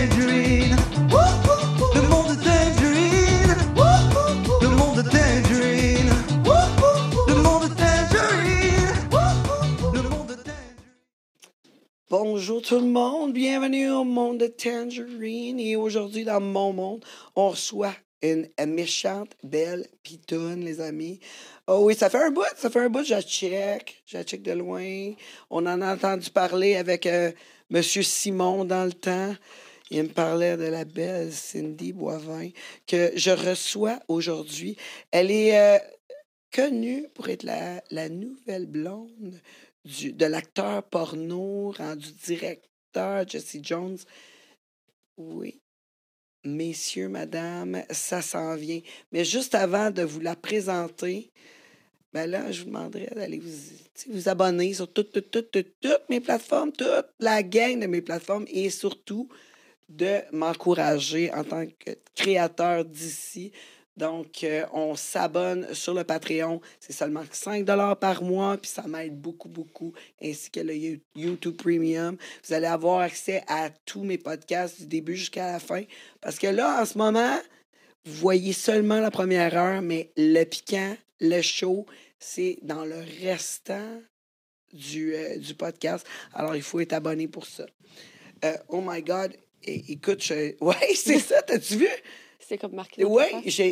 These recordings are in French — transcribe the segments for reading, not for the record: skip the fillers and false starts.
Tangerine. Le monde de Tangerine. Le monde de Tangerine. Le monde de Tangerine. Le monde de Tangerine. Bonjour tout le monde, bienvenue au monde de Tangerine. Et aujourd'hui, dans mon monde, on reçoit une méchante belle pitoune, les amis. Oh oui, ça fait un bout, je la check de loin. On en a entendu parler avec Monsieur Simon dans le temps. Il me parlait de la belle Cindy Boivin que je reçois aujourd'hui. Elle est connue pour être la nouvelle blonde de l'acteur porno rendu directeur Jesse Jones. Oui. Messieurs, madame, ça s'en vient. Mais juste avant de vous la présenter, ben là, je vous demanderais d'aller vous abonner sur toutes mes plateformes, toute la gang de mes plateformes et surtout de m'encourager en tant que créateur d'ici. Donc, on s'abonne sur le Patreon. C'est seulement 5 $ par mois, puis ça m'aide beaucoup, beaucoup, ainsi que le YouTube Premium. Vous allez avoir accès à tous mes podcasts du début jusqu'à la fin. Parce que là, en ce moment, vous voyez seulement la première heure, mais le piquant, le show, c'est dans le restant du podcast. Alors, il faut être abonné pour ça. Oh my God! Écoute, ouais, c'est ça, t'as-tu vu? C'est comme marqué. Oui,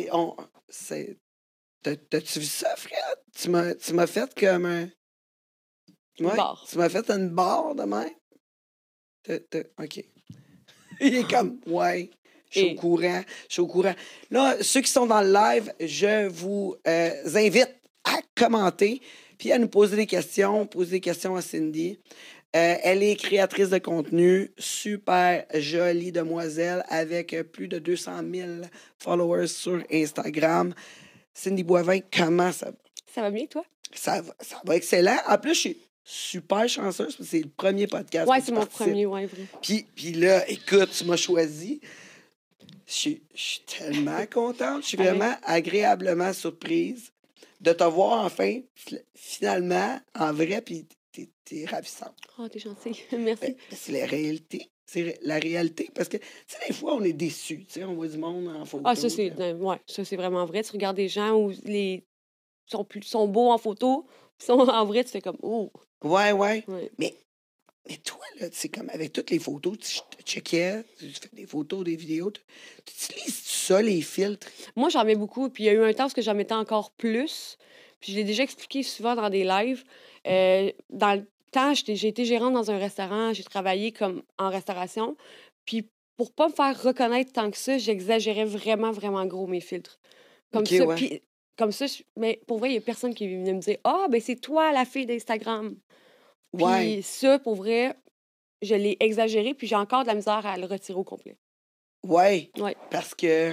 t'as-tu vu ça, Fred? Tu m'as fait comme un... Ouais, barre. Tu m'as fait une barre de même? OK. Il est comme, ouais, je suis au courant. Là, ceux qui sont dans le live, je vous invite à commenter puis à nous poser des questions. Poser des questions à Cindy. Elle est créatrice de contenu, super jolie demoiselle avec plus de 200 000 followers sur Instagram. Cindy Boivin, comment ça va? Ça va bien, toi? Ça va excellent. En plus, je suis super chanceuse parce que c'est le premier podcast. Ouais, c'est mon premier, ouais, vrai. Puis là, écoute, tu m'as choisi. Je suis tellement contente. Je suis vraiment agréablement surprise de te voir enfin, finalement, en vrai, puis t'es ravissante. Oh, t'es gentil. Merci. C'est la réalité. C'est la réalité. Parce que, tu sais, des fois, on est déçus. Tu sais, on voit du monde en photo. Ah, ça, c'est vraiment vrai. Tu regardes des gens où sont beaux en photo, sont en vrai, tu fais comme, oh. Ouais. Mais toi, là, c'est comme avec toutes les photos, tu checkais, tu fais des photos, des vidéos. Tu utilises ça, les filtres? Moi, j'en mets beaucoup. Puis il y a eu un temps où j'en mettais encore plus. Puis je l'ai déjà expliqué souvent dans des lives. Dans le temps, j'ai été gérante dans un restaurant. J'ai travaillé comme en restauration. Puis pour pas me faire reconnaître tant que ça, j'exagérais vraiment, vraiment gros mes filtres. Comme okay, ça. Ouais. Puis comme ça, mais pour vrai, il y a personne qui venait me dire « Ah, ben c'est toi, la fille d'Instagram. » Puis ça, pour vrai, je l'ai exagéré. Puis j'ai encore de la misère à le retirer au complet. Ouais. Ouais. Parce que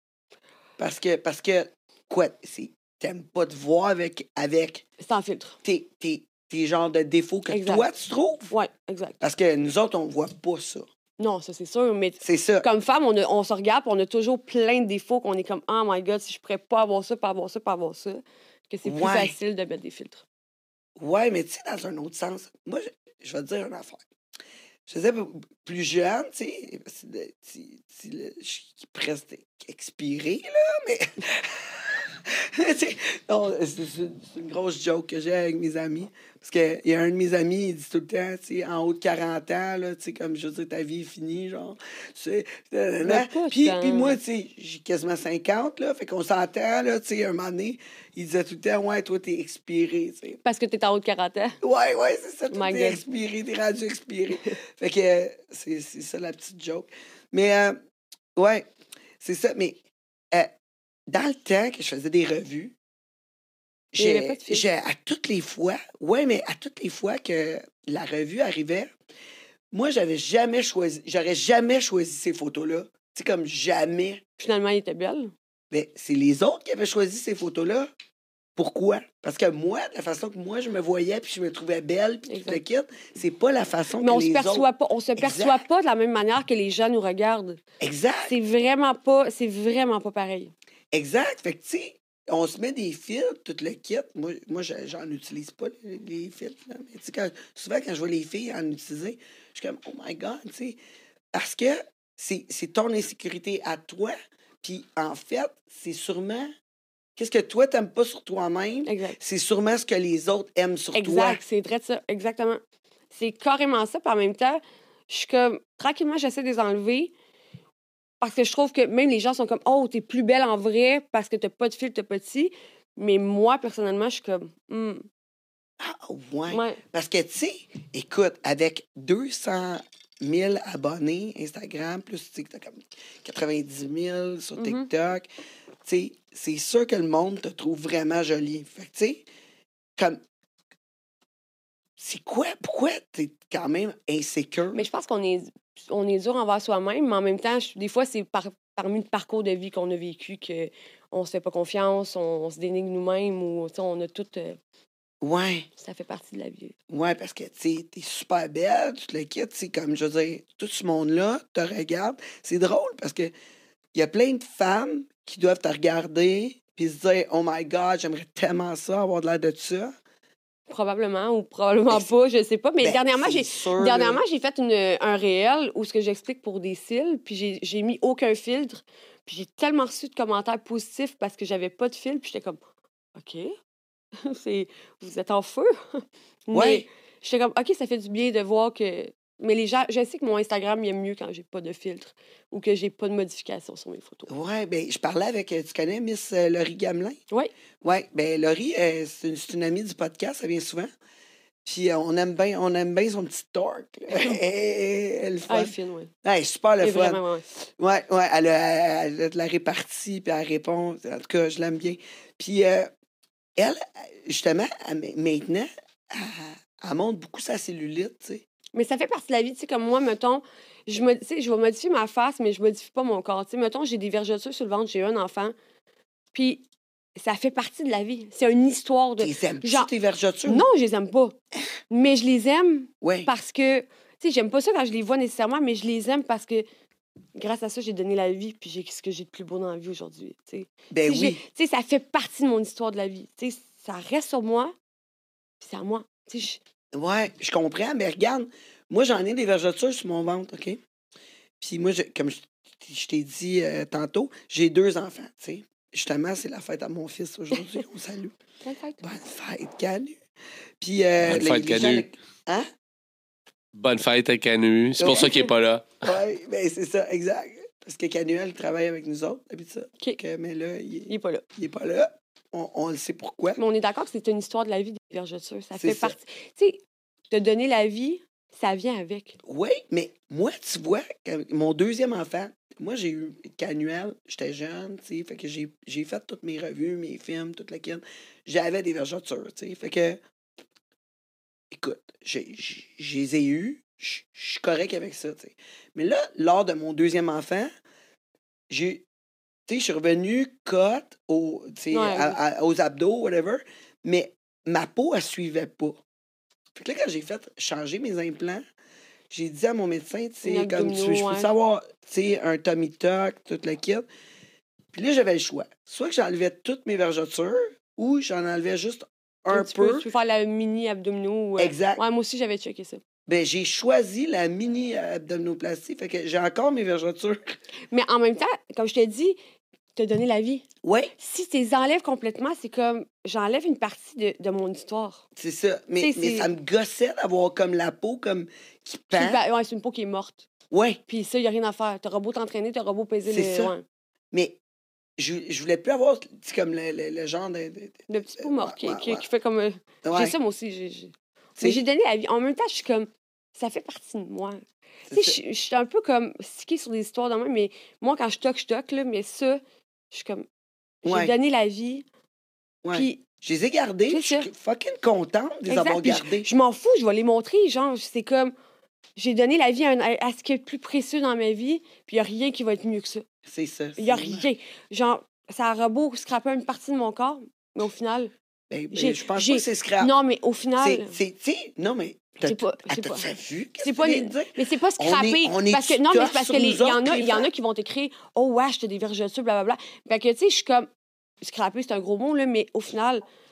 quoi, t'aimes pas te voir avec sans filtre. Tes genres de défauts que toi, tu trouves? Oui, exact. Parce que nous autres, on voit pas ça. Non, ça, c'est sûr. Mais c'est ça. Comme femme, on se regarde on a toujours plein de défauts qu'on est comme « Oh my God, si je pourrais pas avoir ça, pas avoir ça, pas avoir ça. » Que c'est plus facile de mettre des filtres. Ouais, mais tu sais, dans un autre sens, moi, je vais te dire une affaire. Je faisais plus jeune, tu sais, je suis presque expiré, là, mais... non, c'est une grosse joke que j'ai avec mes amis. Parce qu'il y a un de mes amis, il dit tout le temps, tu sais, en haut de 40 ans, là, tu sais, comme je veux dire, ta vie est finie, genre. Puis moi, tu sais, j'ai quasiment 50, là, fait qu'on s'entend, là, tu sais, un moment donné, il disait tout le temps, ouais, toi, t'es expiré, tu sais. Parce que t'es en haut de 40 ans? Ouais, c'est ça, t'es expiré, t'es rendu expiré. Fait que c'est ça la petite joke. Mais, ouais, c'est ça, mais... dans le temps que je faisais des revues, à toutes les fois, à toutes les fois que la revue arrivait, moi, j'aurais jamais choisi ces photos-là. Tu sais, comme jamais. Finalement, elle était belle. Mais c'est les autres qui avaient choisi ces photos-là. Pourquoi? Parce que moi, la façon que moi, je me voyais, puis je me trouvais belle, puis tout le kit, c'est pas la façon que les autres... on se perçoit pas de la même manière que les gens nous regardent. Exact. C'est vraiment pas pareil. Exact. Fait que, tu sais, on se met des filtres, tout le kit. Moi j'en utilise pas, les filtres. Là. Mais, tu sais, souvent, quand je vois les filles en utiliser, je suis comme, oh my God, tu sais. Parce que c'est ton insécurité à toi. Puis, en fait, c'est sûrement... Qu'est-ce que toi, t'aimes pas sur toi-même, Exact. c'est sûrement ce que les autres aiment sur toi. Exact, c'est vrai de ça, exactement. C'est carrément ça, puis en même temps, je suis comme, tranquillement, j'essaie de les enlever, parce que je trouve que même les gens sont comme, oh, t'es plus belle en vrai, parce que t'as pas de fil, t'as pas de ci. Mais moi, personnellement, je suis comme, Ah, ouais. ouais. Parce que, tu sais, écoute, avec 200 000 abonnés Instagram, plus, tu sais, que t'as comme 90 000 sur TikTok, tu sais, c'est sûr que le monde te trouve vraiment jolie. Fait que, tu sais, comme... C'est quoi? Pourquoi t'es quand même insécure? Mais je pense qu'on est dur envers soi-même, mais en même temps, des fois, c'est parmi le parcours de vie qu'on a vécu qu'on se fait pas confiance, on se dénigre nous-mêmes, ou tu sais, on a tout... Ouais. ça fait partie de la vie. Ouais, parce que, tu sais, t'es super belle, tu te le quittes, c'est comme, je veux dire, tout ce monde-là te regarde. C'est drôle parce que il y a plein de femmes qui doivent te regarder puis se dire « Oh my God, j'aimerais tellement ça, avoir de l'air de ça. » Probablement ou probablement pas, je sais pas. Mais Ben, dernièrement, c'est sûr, là. j'ai fait un réel où ce que j'explique pour des cils, puis j'ai mis aucun filtre. Puis j'ai tellement reçu de commentaires positifs parce que j'avais pas de filtre, puis j'étais comme OK, vous êtes en feu. Ouais. Mais j'étais comme OK, ça fait du bien de voir que. Mais les gens, je sais que mon Instagram il est mieux quand j'ai pas de filtre ou que j'ai pas de modification sur mes photos. Ouais, ben je parlais avec, tu connais Miss Laurie Gamelin? Oui. Ouais, ben Laurie, c'est une amie du podcast, ça vient souvent. Puis on aime bien son petit torque. Elle Ah, elle est fun. fine, oui. Ouais, super le Elle est fun. vraiment, ouais. Ouais, elle a de la répartie, puis elle répond. En tout cas, je l'aime bien. Puis elle, justement, maintenant, elle montre beaucoup sa cellulite, tu sais. Mais ça fait partie de la vie, tu sais, comme moi, mettons, je vais modifier ma face, mais je modifie pas mon corps. Tu sais, mettons, j'ai des vergetures sur le ventre, j'ai eu un enfant, puis ça fait partie de la vie. C'est une histoire de... Tu aimes-tu genre, tes vergetures? Non, je les aime pas. Mais je les aime Ouais. parce que... Tu sais, j'aime pas ça quand je les vois nécessairement, mais je les aime parce que grâce à ça, j'ai donné la vie, puis j'ai ce que j'ai de plus beau dans la vie aujourd'hui, tu sais. Ben Tu sais, oui. tu sais, ça fait partie de mon histoire de la vie. Tu sais, ça reste sur moi, puis c'est à moi. Tu sais, Ouais, je comprends, mais regarde, moi, j'en ai des vergetures sur mon ventre, OK? Puis moi, comme je t'ai dit tantôt, j'ai 2 enfants, tu sais. Justement, c'est la fête à mon fils aujourd'hui. On salue. Bonne fête. Bonne fête, Canu. Puis, Bonne fête, Canu. Hein? Bonne fête à Canu. C'est pour ça qu'il n'est pas là. Oui, ben c'est ça, exact. Parce que Canu, elle travaille avec nous autres, depuis ça. OK. Mais là, Il est pas là. il est pas là. On le sait pourquoi. Mais on est d'accord que c'est une histoire de la vie des vergetures. Ça C'est fait ça. partie. Tu sais, te donner la vie, ça vient avec. Oui, mais moi, tu vois, mon 2e enfant, moi, j'ai eu Canuel, j'étais jeune, tu sais, fait que j'ai fait toutes mes revues, mes films, toute la kit. J'avais des vergetures, tu sais, fait que, écoute, je les ai eus, je suis correct avec ça, tu sais. Mais là, lors de mon 2e enfant, tu sais, je suis revenu cut tu sais, Ouais. aux abdos, whatever, mais ma peau, elle suivait pas. Fait que là, quand j'ai fait changer mes implants, j'ai dit à mon médecin, tu sais, Une comme abdominaux, je peux ouais. savoir, tu sais, un tummy tuck, toute la kit. Puis là, j'avais le choix. Soit que j'enlevais toutes mes vergetures ou j'en enlevais juste un Tu peu. peux faire la mini abdominaux. Exact. Ouais, moi aussi, j'avais checké ça. Ben, j'ai choisi la mini abdominoplastie, fait que j'ai encore mes vergetures. Mais en même temps, comme je t'ai dit, te donner la vie. Ouais, Si tu les enlèves complètement, c'est comme j'enlève une partie de mon histoire. c'est ça. Mais C'est- ça me gossait d'avoir comme la peau comme qui Puis, pend. ouais, c'est une peau qui est morte. Ouais, Puis ça, il n'y a rien à faire. T'auras beau t'entraîner, t'auras beau peser C'est ça. Ouais. mais je voulais plus avoir, tu sais, comme le genre de Le petit peau mort ouais, qui ouais. fait comme... Ouais. J'ai ça, moi aussi. Tu Mais sais, j'ai donné la vie. En même temps, je suis comme... Ça fait partie de moi. c'est Tu sais, ça. je suis un peu comme stickée sur des histoires de même, mais moi, quand je toque, là. Mais ça, je suis comme... J'ai Ouais. donné la vie. Ouais. Puis, Je les ai gardés, C'est je suis ça. fucking contente de les exact, avoir puis gardés. je m'en fous, je vais les montrer. Genre, c'est comme... J'ai donné la vie à ce qui est le plus précieux dans ma vie, puis il n'y a rien qui va être mieux que ça. C'est ça. Il n'y a c'est vraiment- rien. Genre, ça aura beau scraper une partie de mon corps, mais au final... Ben, j'ai- je pense j'ai- pas que c'est scrap. Non, mais au final... Tu sais, non, mais C'est pas- c'est t'as pas- vu? Qu'est-ce C'est que pas tu viens les- de dire? Mais c'est pas On scrappé. est Parce que, non, mais tough c'est parce sur que nous il y en autres, a, les il y en a femmes. qui vont t'écrire « Oh, wesh, t'as des vergetures, blablabla. » Fait que, tu sais, je suis comme... Scrappé, c'est un gros mot, là, mais au final,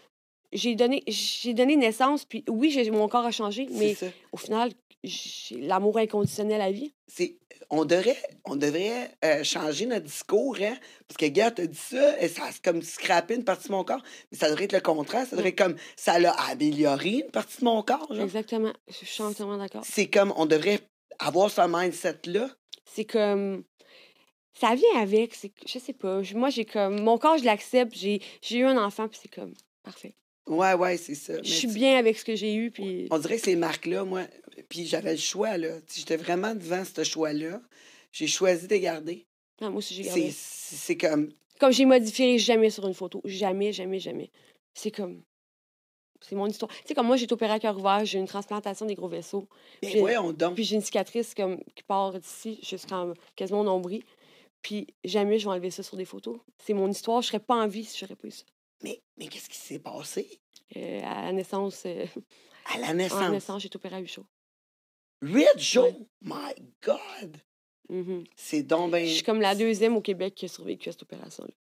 j'ai donné naissance, puis oui, mon corps a changé, mais C'est ça. au final, j'ai l'amour inconditionnel à vie. On devrait changer notre discours, hein? Parce que, gars, t'as dit ça, et ça a comme scrappé une partie de mon corps. Mais ça devrait être le contraire. Ça devrait être comme ça l'a amélioré une partie de mon corps, genre. Exactement. Je suis entièrement d'accord. C'est comme on devrait avoir ce mindset-là. C'est comme... Ça vient avec, je sais pas. Moi, j'ai comme... Mon corps, je l'accepte. J'ai eu un enfant, puis c'est comme... Parfait. Ouais, c'est ça. Je suis bien avec ce que j'ai eu, puis... On dirait que ces marques-là, moi, puis j'avais le choix, là. J'étais vraiment devant ce choix-là. J'ai choisi de garder. Ah, moi aussi, j'ai gardé. C'est comme... Comme j'ai modifié jamais sur une photo. Jamais, jamais, jamais. C'est comme... C'est mon histoire. Tu sais, comme moi, j'ai été opérée à cœur ouvert, j'ai une transplantation des gros vaisseaux. Ben Puis- voyons donc. Puis j'ai une cicatrice comme, qui part d'ici jusqu'en quasiment au nombril. Puis jamais je vais enlever ça sur des photos. C'est mon histoire. Je serais pas en vie si j'aurais pas eu ça. Mais qu'est-ce qui s'est passé? À la naissance, À la en naissance. naissance, j'ai été opérée à 8 jours. 8 jours? Ouais. My God! Mhm. C'est donc ben... Je suis comme la deuxième au Québec qui a survécu à cette opération-là.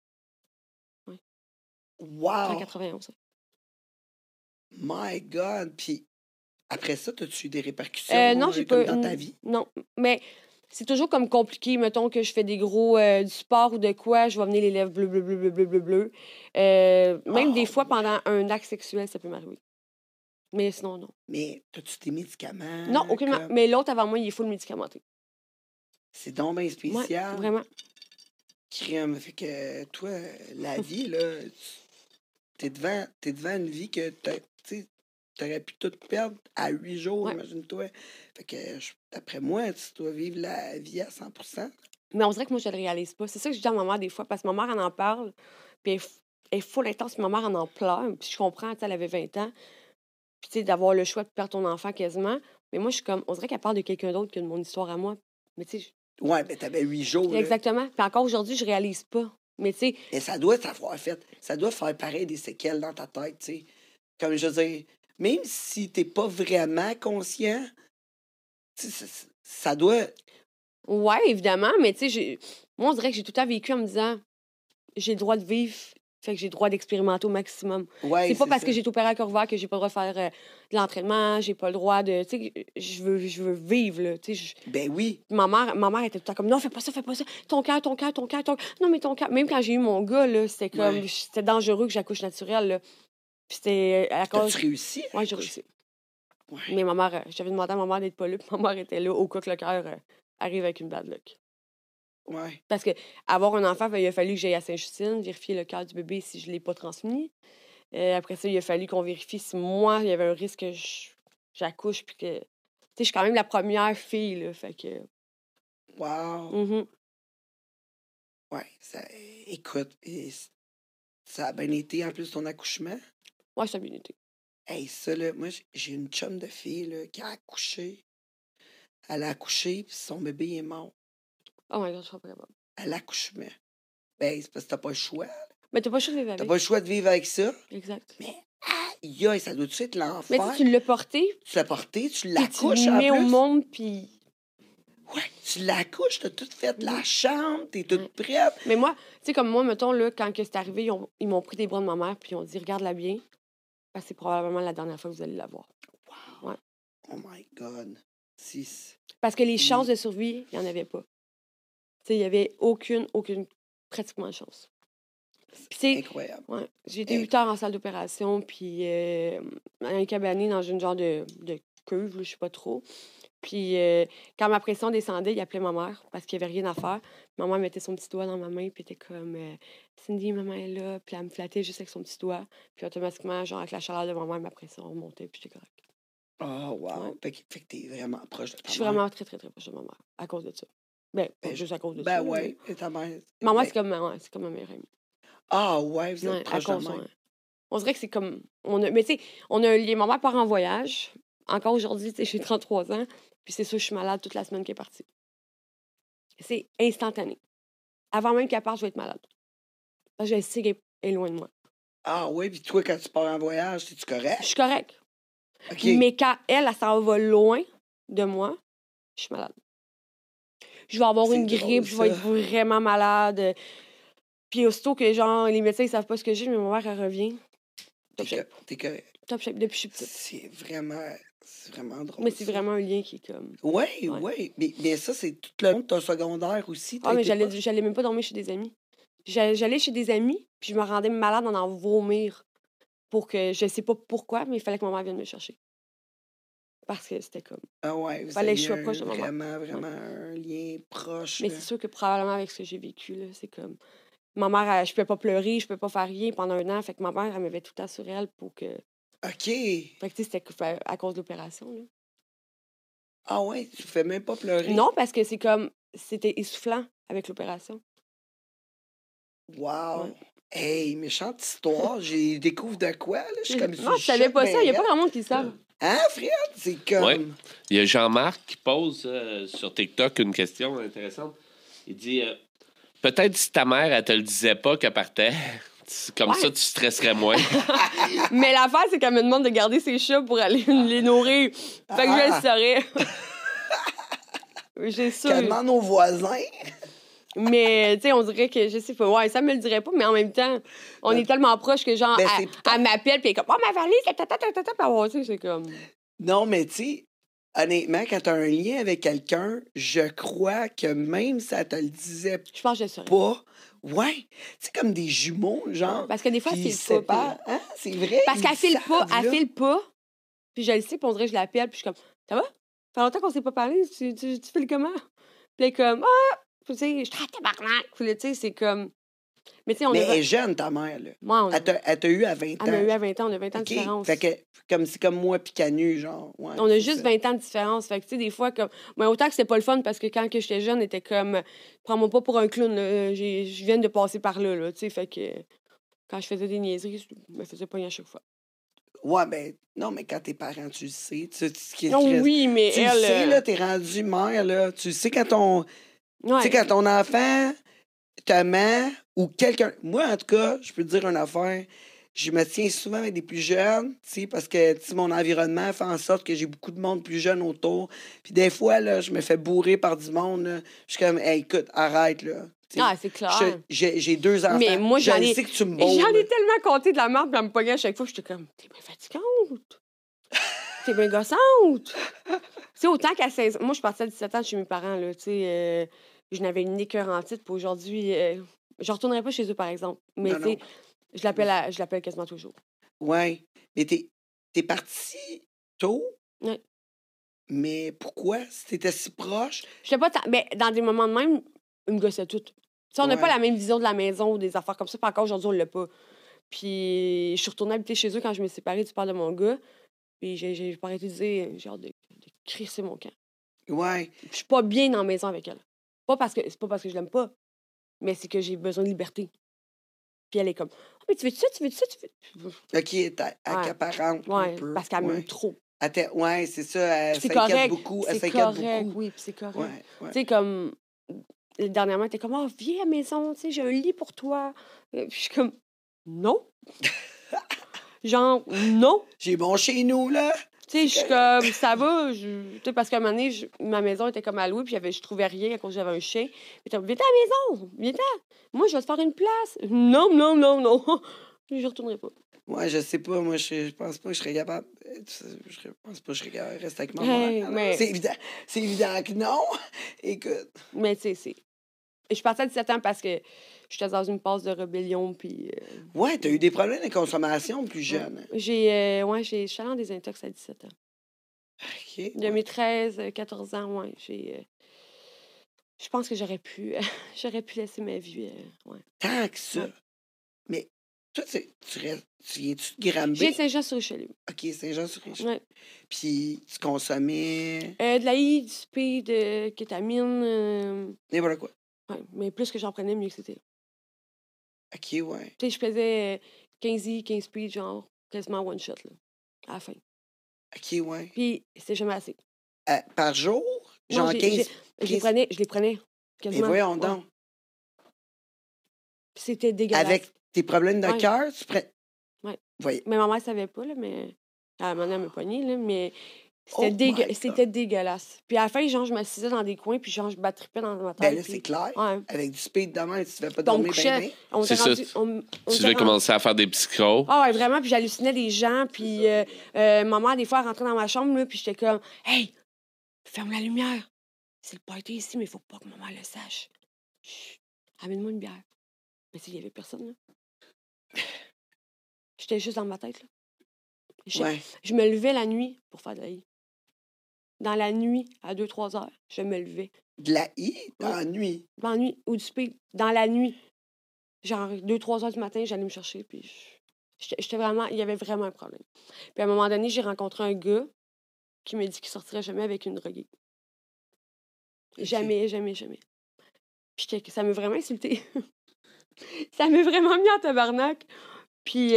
En Wow! 91. ça. My God! Puis après ça, as-tu eu des répercussions Non, j'ai comme pas. dans ta vie? Non, mais c'est toujours comme compliqué. Mettons que je fais des gros du sport ou de quoi, je vais venir les lèvres bleu. Même des fois, pendant un acte sexuel, ça peut m'arriver. Mais sinon, non. Mais as-tu des médicaments? Non, aucunement. comme- Mais l'autre avant moi, il est full médicamenté. C'est donc bien Ouais, spécial. vraiment. Crème. Fait que toi, la vie, là, t'es devant une vie que t'aurais pu tout perdre à 8 jours, Ouais. imagine-toi. Fait que, d'après moi, tu dois vivre la vie à 100%. Mais on dirait que moi, je le réalise pas. C'est ça que je dis à ma mère des fois, parce que ma mère, elle en parle, puis elle est full intense, puis ma mère, elle en pleure. Puis je comprends, tu sais, elle avait 20 ans. Puis, tu sais, d'avoir le choix de perdre ton enfant quasiment. Mais moi, je suis comme, on dirait qu'elle parle de quelqu'un d'autre que de mon histoire à moi. Mais tu sais, Ouais, mais t'avais 8 jours, là. exactement. Puis encore aujourd'hui, je réalise pas. Mais tu sais, Et ça doit t'avoir fait. Ça doit faire pareil des séquelles dans ta tête, tu sais. Comme je veux dire, même si t'es pas vraiment conscient, tu sais, ça doit. ouais, évidemment, mais tu sais, moi, on dirait que j'ai tout le temps vécu en me disant, j'ai le droit de vivre, fait que j'ai le droit d'expérimenter au maximum. Ouais, C'est pas parce ça. que j'ai été opérée à cœur ouvert que j'ai pas le droit de faire de l'entraînement, j'ai pas le droit de. Tu sais, je veux vivre, là. Tu sais, Ben oui. ma mère était tout le temps comme, non, fais pas ça. Ton cœur. Non, mais ton cœur. Même quand j'ai eu mon gars, là, c'était comme, Ouais. c'était dangereux que j'accouche naturelle, là. Puis c'était à cause. T'as-tu réussi? Ouais, j'ai réussi. Ouais. Mais ma mère, j'avais demandé à ma mère d'être pas là, puis ma mère était là au cas que le cœur arrive avec une bad luck. Ouais. Parce que avoir un enfant, il a fallu que j'aille à Sainte-Justine, vérifier le cœur du bébé si je ne l'ai pas transmis. Après ça, il a fallu qu'on vérifie si moi, il y avait un risque que j'accouche. Puis que. Tu sais, je suis quand même la première fille, là. Fait que. Wow. Mhm. Ouais. Écoute, ça a bien été en plus ton accouchement. Ouais, ça a bien été. Hey, ça, là, moi, j'ai une chum de fille, là, qui a accouché. Elle a accouché, puis son bébé est mort. Oh my god, je suis pas capable. À l'accouchement. Ben, c'est parce que t'as pas le choix. Mais t'as pas le choix de vivre T'as avec. pas le choix de vivre avec ça. Exact. Mais, aïe, ça doit-tu être Mais l'enfer? tu l'as porté, Tu l'as porté, tu puis tu l'accouches le en mets au plus. monde, puis. Ouais, tu l'accouches, t'as tout fait de la chambre, t'es toute prête. Mais moi, tu sais, comme moi, mettons, là, quand que c'est arrivé, ils m'ont pris des bras de ma mère, puis ils ont dit, regarde-la bien, parce que c'est probablement la dernière fois que vous allez la voir. Wow. Ouais. Oh my God. Parce que les chances de survie, il n'y en avait pas. Tu sais, il n'y avait aucune, pratiquement de chance. Puis, tu sais, Incroyable. ouais, j'ai été 8 heures en salle d'opération, puis un cabané dans une genre de cuve, là, je sais pas trop. Puis quand ma pression descendait, il appelait ma mère parce qu'il n'y avait rien à faire. Ma mère mettait son petit doigt dans ma main, puis était comme Cindy, maman est là, puis elle me flattait juste avec son petit doigt. Puis automatiquement, genre avec la chaleur de ma mère, ma pression remontait, puis j'étais correcte. Oh, wow. Ouais. Fait que t'es vraiment proche de ta Je suis mère. vraiment très, très, très proche de ma mère à cause de ça. Ben, pas Ben, juste à cause de Ben ça. ouais, et ta mère. Ma mère, ben- c'est comme ma meilleure amie. Ah ouais, vous êtes Ouais, à proche de cause, même. ouais. On dirait que c'est comme. Mais tu sais, on a un lien. Ma mère part en voyage. Encore aujourd'hui, tu sais, j'ai 33 ans. Puis c'est sûr, je suis malade toute la semaine qu'elle est partie. C'est instantané. Avant même qu'elle parte, je vais être malade. Parce que je sais qu'elle est loin de moi. Ah ouais, puis toi, quand tu pars en voyage, es-tu Je correct? suis correcte. OK. Mais quand elle s'en va loin de moi, je suis malade. Je vais avoir C'est une drôle, grippe, je vais ça. être vraiment malade. Puis aussitôt que, genre, les médecins, ils savent pas ce que j'ai, mais ma mère, elle revient. top shape. T'es correct. Top shape, depuis que je suis petite. C'est vraiment drôle. Mais c'est ça. vraiment un lien qui est comme... Oui, Ouais. oui. Mais ça, c'est tout le long de ton secondaire aussi. Ah, mais j'allais même pas dormir chez des amis. J'allais chez des amis, puis je me rendais malade d'en vomir. Pour que... Je sais pas pourquoi, mais il fallait que ma mère vienne me chercher. Parce que c'était comme... Ah ouais, vous Fallait que je aviez sois proche de ma mère. vraiment un lien proche. Mais c'est sûr que probablement avec ce que j'ai vécu, là, c'est comme... Ma mère, je pouvais pas pleurer, je pouvais pas faire rien pendant 1 an. Fait que ma mère, elle m'avait tout le temps sur elle pour que... OK. Fait que, tu sais, c'était à cause de l'opération, là. Ah ouais, tu fais même pas pleurer? Non, parce que c'est comme... C'était essoufflant avec l'opération. Wow. Ouais. Hey, méchante histoire. J'ai découvre de quoi, là? Je suis comme Non, je savais pas ça. Il y a pas grand monde qui le savent. Hein, Fred? C'est comme... Ouais. Il y a Jean-Marc qui pose sur TikTok une question intéressante. Il dit peut-être si ta mère, elle te le disait pas qu'elle partait, comme Ouais. ça, tu stresserais moins. Mais l'affaire, c'est qu'elle me demande de garder ses chats pour aller les nourrir. Fait que je le saurais. J'ai ça. Qu'elle demande aux voisins. Mais, tu sais, on dirait que, je sais pas, ouais, ça me le dirait pas, mais en même temps, on est tellement proches que, genre, Ben, elle m'appelle, puis elle est comme, oh, ma valise, puis tu sais, c'est comme... Non, mais tu sais, honnêtement, quand t'as un lien avec quelqu'un, je crois que même si elle te le disait Je pense que je le saurais. pas, ouais, c'est comme des jumeaux, genre. Parce que des fois, puis elle ils file pas. séparent. Hein? C'est vrai. Parce ils qu'elle file pas, savent, elle là. file pas, puis je le sais, puis on dirait que je l'appelle, puis je suis comme, ça va? Ça fait longtemps qu'on s'est pas parlé, tu files comment? Puis elle est comme, ah! Puis tu sais, je suis très tabarnak. Puis là, tu sais, c'est comme... Mais tu sais, on Mais est... elle est jeune, ta mère, là. Moi, Elle t'a eu à 20 ans. Elle m'a eu à 20 ans, on a 20 ans de OK. différence. Fait que, c'est comme moi puis Canu, genre. Ouais, On a c'est juste ça. 20 ans de différence. Fait que, tu sais, des fois, comme... Mais autant que c'est pas le fun, parce que quand que j'étais jeune, était comme... Prends-moi pas pour un clown, là. Je viens de passer par là, tu sais. Fait que quand je faisais des niaiseries, je me faisais pogner à chaque fois. Ouais, ben, non, mais quand tes parents, tu le sais. Non, oui, mais Tu elle... le sais, là, t'es rendu mère, là. Tu le sais quand ton... Ouais. Tu sais, quand ton enfant te ment ou quelqu'un... Moi, en tout cas, je peux te dire une affaire. Je me tiens souvent avec des plus jeunes, tu sais, parce que, tu sais, mon environnement fait en sorte que j'ai beaucoup de monde plus jeune autour. Puis des fois, là, je me fais bourrer par du monde, là. Je suis comme, hey, écoute, arrête, là. Tu sais, Ah, c'est clair. j'ai 2 enfants. Mais moi, j'en je ai- sais que tu me J'en bourres. ai tellement compté de la merde, puis elle me pognait à chaque fois. J'étais comme, t'es bien fatigante. T'es bien gossante. Tu sais, autant qu'à 16 ans. Moi, je suis partie à 17 ans chez mes parents, là. Tu sais, je n'avais une écœurantite, puis aujourd'hui, je retournerai pas chez eux, par exemple. Mais, Non, tu sais, non. je l'appelle quasiment toujours. Ouais. Mais t'es parti tôt. Ouais. Mais pourquoi? Si t'étais si proche. J'étais pas mais dans des moments de même, ils me gossaient toutes. Tu sais, on n'a Ouais. pas la même vision de la maison ou des affaires comme ça. Puis encore aujourd'hui, on l'a pas. Puis je suis retournée habiter chez eux quand je me suis séparée du père de mon gars. Puis j'ai pas arrêté de dire, j'ai hâte de crisser mon camp. Ouais. Je suis pas bien dans la maison avec elle. C'est pas parce que je l'aime pas, mais c'est que j'ai besoin de liberté. Puis elle est comme, ah, mais tu veux ça, tu veux ça, tu veux. OK, t'es accaparante un Ouais, peu. parce qu'elle ouais. m'aime trop. Ouais, c'est ça. Elle Puis c'est s'inquiète correct. beaucoup. Elle C'est s'inquiète correct, beaucoup. oui, puis c'est correct. Ouais, ouais. Tu sais, comme, dernièrement, t'es comme, oh, viens à la maison, tu sais, j'ai un lit pour toi. Puis je suis comme, non. Genre, non. J'ai mon chez nous, là. Tu sais, je suis comme, ça va. Tu sais, parce qu'à un moment donné, ma maison était comme à louer, puis je trouvais rien à cause que j'avais un chien. Puis t'es comme, viens à la maison, viens-t'en. Moi, je vais te faire une place. Non, non, non, non. Je retournerai pas. Ouais, je sais pas. Moi, je pense pas que je serais capable. Je pense pas que je serais capable de rester avec ma Hey, mère. mais- C'est évident que non. Écoute. Mais tu sais, c'est. Je suis partie à 17 ans parce que j'étais dans une phase de rébellion, puis. Ouais, t'as eu des problèmes de consommation plus jeune. Je suis allée en désintox à 17 ans. OK. De mes 13, 14 ans, ouais, je pense que j'aurais pu laisser ma vie. Ouais. Tant que ça. Ouais. Mais toi, tu viens-tu de Granby? J'ai Saint-Jean-sur-Richelieu. OK, Saint-Jean-sur-Richelieu. Ouais. Puis tu consommais De l'AI, du speed, de kétamine. n'importe quoi. Ouais, mais plus que j'en prenais, mieux que c'était. OK, ouais. Tu sais, je faisais 15 speed, genre, quasiment one shot, là, à la fin. OK, ouais. Puis, c'était jamais assez. Par jour? Non, Genre j'ai- 15... Je les prenais Mais quasiment. voyons Ouais. donc. Puis c'était dégueulasse. Avec tes problèmes de Ouais. cœur, tu prends... Ouais. Voyez. Mais ma mère savait pas, là, mais... À un moment donné, elle m'a poignée, là, mais Oh my God. C'était dégueulasse. Puis à la fin, genre, je m'assisais dans des coins, puis genre, je battrippais dans ma tête. Ben là, puis- c'est clair. Ouais. Avec du speed de même, tu te fais pas Puis on dormir couchait, bien. on C'est était ça. rendu... on Tu était devais rendu- commencer à faire des psychos. Ah ouais, vraiment, puis j'hallucinais des gens, puis ma mère, des fois, elle rentrait dans ma chambre, là, puis j'étais comme « Hey, ferme la lumière! C'est le party ici, mais il faut pas que maman le sache. Chut, amène-moi une bière. » Mais tu sais, il y avait personne, là. J'étais juste dans ma tête, là. Ouais. Je me levais la nuit pour faire de la I. Dans la nuit, à 2-3 heures, je me levais. De la I dans la nuit. Dans la nuit, ou du speed, dans la nuit. Genre, 2-3 heures du matin, j'allais me chercher, puis j'étais vraiment... Il y avait vraiment un problème. Puis à un moment donné, j'ai rencontré un gars qui m'a dit qu'il sortirait jamais avec une droguée. Ok. Jamais, jamais, jamais. Puis ça m'a vraiment insulté. Ça m'a vraiment mis en tabarnak. Puis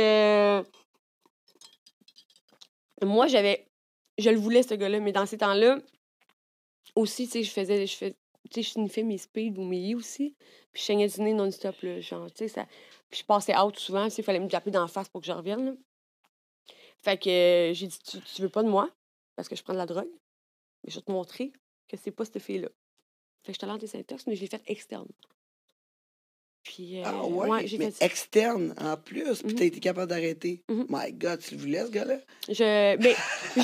moi, je le voulais, ce gars-là, mais dans ces temps-là, aussi, tu sais, tu sais, je sniffais mes speed ou mes I aussi. Puis je saignais du nez non-stop, là. Genre, tu sais, ça... Puis je passais out souvent, tu sais, il fallait me taper dans la face pour que je revienne, là. Fait que j'ai dit, tu veux pas de moi? Parce que je prends de la drogue. Mais je vais te montrer que c'est pas cette fille-là. Fait que je te lance des syntox, mais je l'ai fait externe. Puis, Ah ouais, j'ai mais fait ça. externe en plus, puis Mhm. t'as été capable d'arrêter. Mhm. My God, tu le voulais, ce gars-là? Mais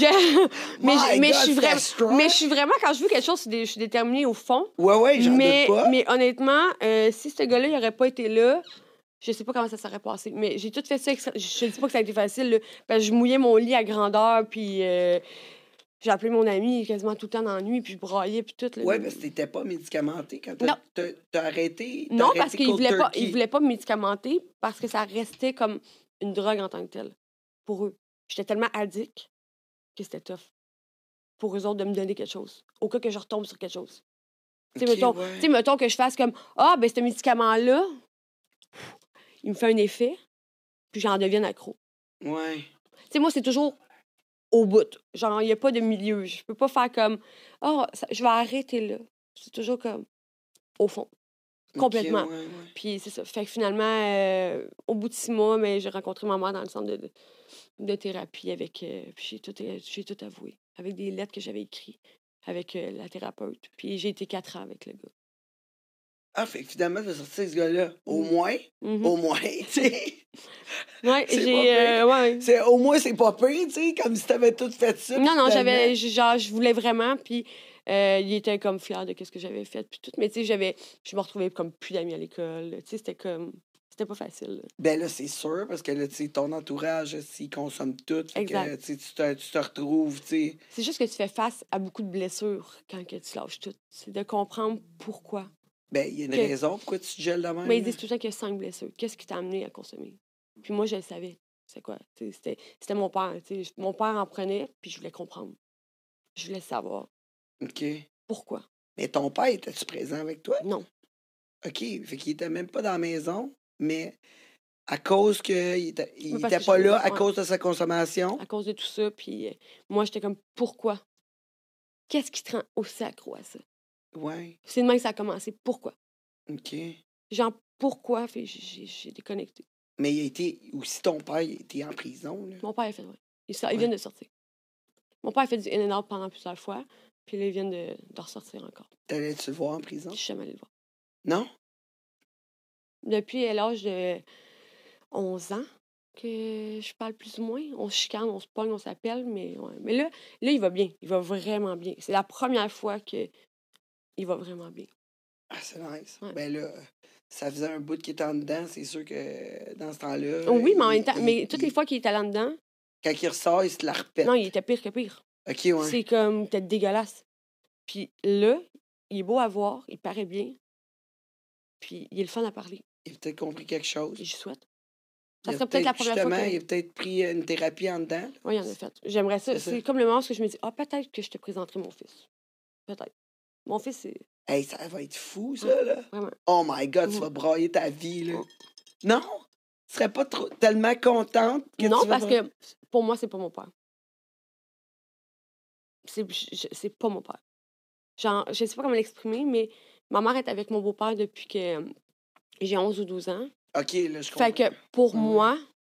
je suis vraiment, quand je veux quelque chose, je suis déterminée au fond. Ouais, j'en doute pas. Mais honnêtement, si ce gars-là, il n'aurait pas été là, je sais pas comment ça serait passé. Mais j'ai tout fait ça. Je dis pas que ça a été facile, là, parce que je mouillais mon lit à grandeur, puis j'ai appelé mon ami quasiment tout le temps dans la nuit, puis je braillais, puis tout. Là. Ouais, parce que t'étais pas médicamenté quand Non. t'as arrêté. Non, arrêté parce qu'il Cold voulait pas, Turkey. il voulait pas me médicamenter, parce que ça restait comme une drogue en tant que telle, pour eux. J'étais tellement addict que c'était tough pour eux autres de me donner quelque chose, au cas que je retombe sur quelque chose. Tu sais, Ok, ouais. mettons que je fasse comme « Ah, ben ce médicament-là, il me fait un effet, puis j'en devienne accro. » Ouais. Tu sais, moi, c'est toujours au bout. Genre, il n'y a pas de milieu. Je peux pas faire comme « Ah, je vais arrêter là. » C'est toujours comme au fond. Complètement. Ok, ouais. Puis c'est ça. Fait que finalement, au bout de 6 mois, mais j'ai rencontré ma mère dans le centre de thérapie avec... puis j'ai tout avoué. Avec des lettres que j'avais écrites avec la thérapeute. Puis j'ai été 4 ans avec le gars. Ah, fait que finalement, t'as sorti ce gars-là. Au Mhm. moins, Mhm. au moins, tu sais. Ouais, C'est j'ai... pas pire. ouais. Au moins, c'est pas pire, tu sais, comme si t'avais tout fait ça. Non, puis finalement- genre, je voulais vraiment, puis il était comme fier de ce que j'avais fait, puis tout. Mais tu sais, je me retrouvais comme plus d'amis à l'école. Tu sais, c'était pas facile. Là. Ben là, c'est sûr, parce que là, tu sais, ton entourage, s'il consomme tout, fait que, Exact. tu sais, tu te retrouves, tu sais. C'est juste que tu fais face à beaucoup de blessures quand que tu lâches tout. C'est de comprendre pourquoi. Ben, il y a une Que- raison pourquoi tu te gèles de même. Mais ils là. disent tout le temps qu'il y a 5 blessures. Qu'est-ce qui t'a amené à consommer? Puis moi, je le savais. C'est quoi? Tu sais, c'était mon père. Tu sais. Mon père en prenait, puis je voulais comprendre. Je voulais savoir OK. pourquoi. Mais ton père, était-tu présent avec toi? Non. OK. Fait qu'il était même pas dans la maison, mais à cause qu'il était, il Oui, parce était que pas je- là, à ouais. cause de sa consommation. À cause de tout ça, puis moi, j'étais comme, pourquoi? Qu'est-ce qui te rend aussi accro à ça? Ouais. C'est de même que ça a commencé. Pourquoi? OK. Genre, pourquoi? Fait, j'ai déconnecté. Mais il a été, aussi ton père, il était en prison, là. Mon père a fait, ouais. Il Ouais. vient de sortir. Mon père a fait du in and out pendant plusieurs fois, puis là, il vient de ressortir encore. T'allais-tu le voir en prison? Je suis jamais allée le voir. Non? Depuis l'âge de 11 ans que je parle plus ou moins. On se chicane, on se pogne, on s'appelle, mais ouais. Mais là, il va bien. Il va vraiment bien. C'est la première fois qu'il va vraiment bien. Ah, c'est nice. Ouais. Ben là, ça faisait un bout qu'il était en dedans, c'est sûr que dans ce temps-là... Oh oui, mais en il- même temps, mais toutes les fois qu'il était là-dedans, Quand il ressort, il se la repète. non, il était pire que pire. OK, ouais. C'est comme, peut-être dégueulasse. Puis là, il est beau à voir, il paraît bien, puis il est le fun à parler. Il a peut-être compris quelque chose. Et je souhaite. Il Ça a serait peut-être la première fois justement, que... il a peut-être pris une thérapie en dedans. Oui, il en a fait. J'aimerais ça. C'est ça. C'est comme le moment où je me dis, ah, peut-être que je te présenterai mon fils. Peut-être. Mon fils, c'est... Hey, ça va être fou, ça, là. Vraiment. Oh my God, tu Mhm. vas brailler ta vie, là. Mhm. Non? Tu serais pas trop, tellement contente que Non, tu vas parce que pour moi, c'est pas mon père. C'est pas mon père. Genre, je sais pas comment l'exprimer, mais ma mère est avec mon beau-père depuis que j'ai 11 ou 12 ans. OK, là, je comprends. Fait que pour Ouais. moi,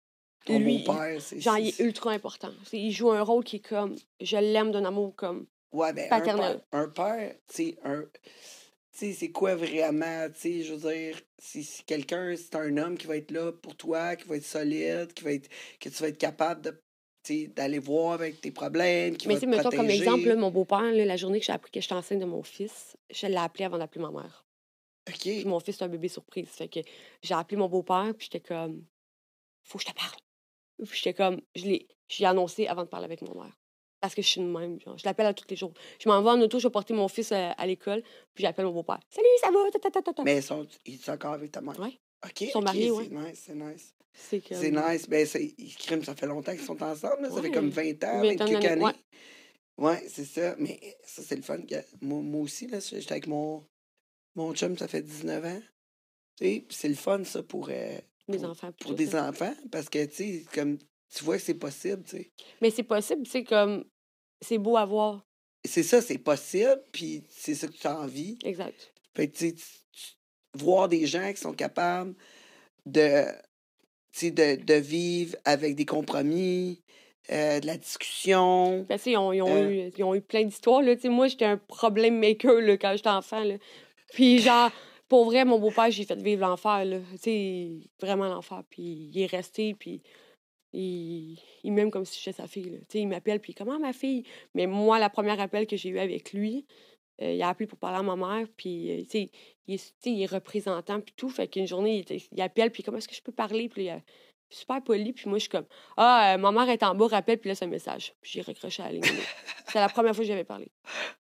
Ton Lui, beau-père, c'est... genre, il est ultra important. Il joue un rôle qui est comme... Je l'aime d'un amour comme Ouais, ben, paternel. un père, tu sais, c'est quoi vraiment, tu sais, je veux dire, si quelqu'un, c'est un homme qui va être là pour toi, qui va être solide, que tu vas être capable de, tu sais, d'aller voir avec tes problèmes, qui Mais va tu te sais, mettons comme protéger. exemple, là, mon beau-père, là, la journée que j'ai appris que j'étais enceinte de mon fils, je l'ai appelé avant d'appeler ma mère. Puis OK. mon fils, c'est un bébé surprise. Fait que j'ai appelé mon beau-père, puis j'étais comme... Faut que je te parle. Puis j'étais comme... J'ai annoncé avant de parler avec mon mère. Parce que je suis de même, genre. Je l'appelle à tous les jours. Je m'en vais en auto, je vais porter mon fils à l'école, puis j'appelle mon beau-père. Salut, ça va? Ta, ta, ta, ta, ta. Mais ils sont encore avec ta mère. Ouais. OK, Ils sont OK, mariés, ouais. c'est nice, c'est nice. C'est comme... C'est nice. Ben, ça fait longtemps qu'ils sont ensemble, là. Ça fait comme 20 ans, 20 quelques années. ouais. Ouais, c'est ça. Mais ça, c'est le fun. Moi aussi, là, j'étais avec mon chum, ça fait 19 ans. Tu sais, puis c'est le fun, ça, pour Mes enfants. puis pour tout, des là. enfants, parce que, tu sais, comme, tu vois que c'est possible, tu sais. Mais c'est possible, c'est comme... C'est beau à voir. C'est ça, c'est possible, puis c'est ça que tu as envie. Exact. Fait que, tu sais, voir des gens qui sont capables de, tu sais, de vivre avec des compromis, de la discussion. Ben, tu sais, ils ont eu plein d'histoires, là. Tu sais, moi, j'étais un problème maker, là, quand j'étais enfant, là. Puis, genre, pour vrai, mon beau-père, j'ai fait vivre l'enfer, là. Tu sais, vraiment l'enfer. Puis, il est resté, puis il m'aime comme si j'étais sa fille, là. Tu sais, il m'appelle, puis comment ma fille? Mais moi, la première appel que j'ai eu avec lui, il a appelé pour parler à ma mère, puis, tu sais, il est représentant, puis tout. Fait qu'une journée, il appelle, puis comment est-ce que je peux parler? Puis, il est super poli, puis moi, je suis comme, ma mère est en bas, rappelle, puis laisse un message. Puis j'ai recroché à la ligne. C'est la première fois que j'avais parlé.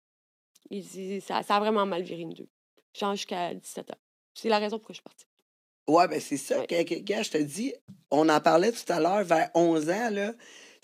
Ça a vraiment mal viré une deux. Genre jusqu'à 17 ans. C'est la raison pourquoi je suis partie. Ouais, ben c'est ça. Ouais. Gars, je te dis, on en parlait tout à l'heure, vers 11 ans, là.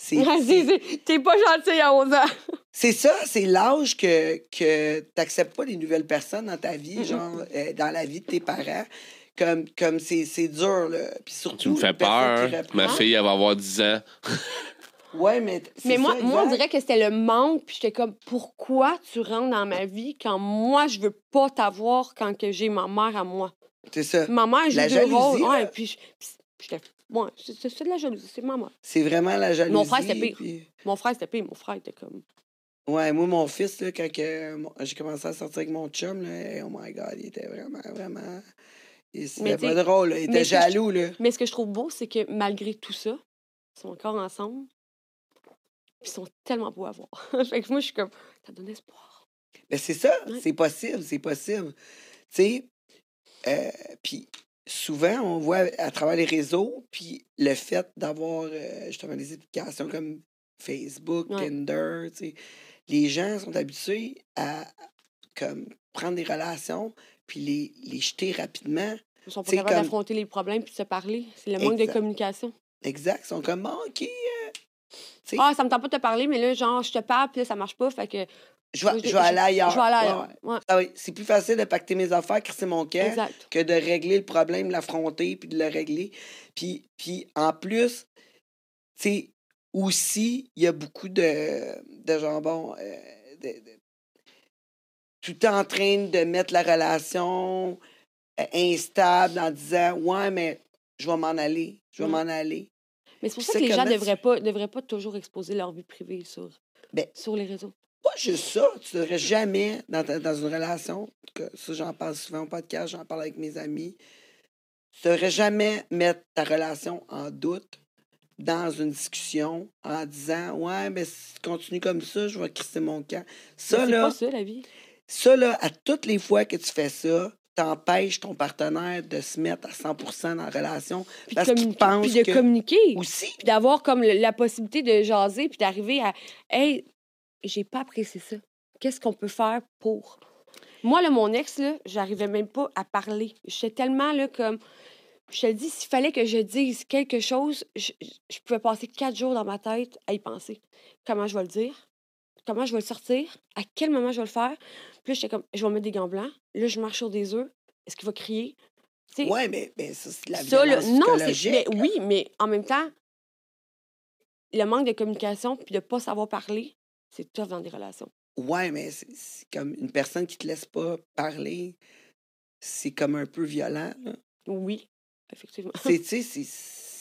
T'es pas gentil à 11 ans. C'est ça, c'est l'âge que t'acceptes pas les nouvelles personnes dans ta vie, genre, dans la vie de tes parents. Comme c'est dur, là. Puis surtout, Tu me fais une personne peur. qui Ma reprend. fille, elle va avoir 10 ans. Ouais, mais c'est Mais moi, ça, on exact. dirait que c'était le manque, puis j'étais comme, pourquoi tu rentres dans ma vie quand moi, je veux pas t'avoir quand que j'ai ma mère à moi? C'est ça. Ma mère joue La deux jalousie, rôles. là. Ouais, puis j'étais... Ouais, c'est de la jalousie, c'est ma mère. C'est vraiment la jalousie. Mon frère, c'était pire. puis- Mon frère, c'était pire. Mon frère était comme... Ouais, moi, mon fils, là, quand j'ai commencé à sortir avec mon chum, là, oh my God, il était vraiment... C'était Mais pas t'sais, drôle, là. Il mais était ce que je- jaloux, là. Mais ce que je trouve beau, c'est que malgré tout ça, ils sont encore ensemble. Puis ils sont tellement beaux à voir. Fait que moi, je suis comme, ça donne espoir. Ben, c'est ça, Ouais. c'est possible, c'est possible. Tu sais, puis souvent, on voit à travers les réseaux, puis le fait d'avoir justement des applications comme Facebook, Ouais. Tinder, tu sais, les gens sont habitués à comme prendre des relations, puis les jeter rapidement. Ils sont pas C'est capables comme- d'affronter les problèmes puis de se parler. C'est le manque de Exact. communication. Exact, ils sont comme, bon, OK, tu sais, Ah, ça me tente pas de te parler, mais là, genre, je te parle, puis là, ça marche pas. Fait que. je vais aller ailleurs. Je vais aller Ouais, ailleurs. ouais. Ouais, Ah oui, c'est plus facile de pacter mes affaires, crisser mon camp, exact. que de régler le problème, l'affronter, puis de le régler. Puis en plus, tu sais, aussi, il y a beaucoup de jambon, tout en train de mettre la relation instable en disant, ouais, mais je vais m'en aller, je vais Mm. m'en aller. Mais c'est pour Puis ça ça, que les gens comment devraient pas toujours exposer leur vie privée Ben, sur les réseaux. Pas juste ça, tu devrais jamais, dans une relation, en tout cas, ça j'en parle souvent au podcast, j'en parle avec mes amis, tu devrais jamais mettre ta relation en doute dans une discussion en disant, ouais, mais si tu continues comme ça, je vais crisser mon camp. Ça, Mais c'est là, pas ça, la vie. ça, là, à toutes les fois que tu fais ça, t'empêches ton partenaire de se mettre à 100% dans la relation Puis parce de qu'il communiquer. pense Puis de que... communiquer. Aussi, Puis d'avoir comme la possibilité de jaser, puis d'arriver à, hey, j'ai pas apprécié ça. Qu'est-ce qu'on peut faire pour? Moi, là, mon ex, là, j'arrivais même pas à parler. J'étais tellement, là, comme... Je te le dis, s'il fallait que je dise quelque chose, je pouvais passer 4 jours dans ma tête à y penser. Comment je vais le dire? Comment je vais le sortir? À quel moment je vais le faire? Puis là, j'étais comme, je vais mettre des gants blancs. Là, je marche sur des œufs. Est-ce qu'il va crier? Tu sais, ouais, mais ça, c'est de la ça, là, violence non, psychologique. mais oui, mais en même temps, le manque de communication puis de pas savoir parler, c'est tough dans des relations. Ouais, mais c'est comme une personne qui te laisse pas parler, c'est comme un peu violent, là. Oui, effectivement. Tu sais,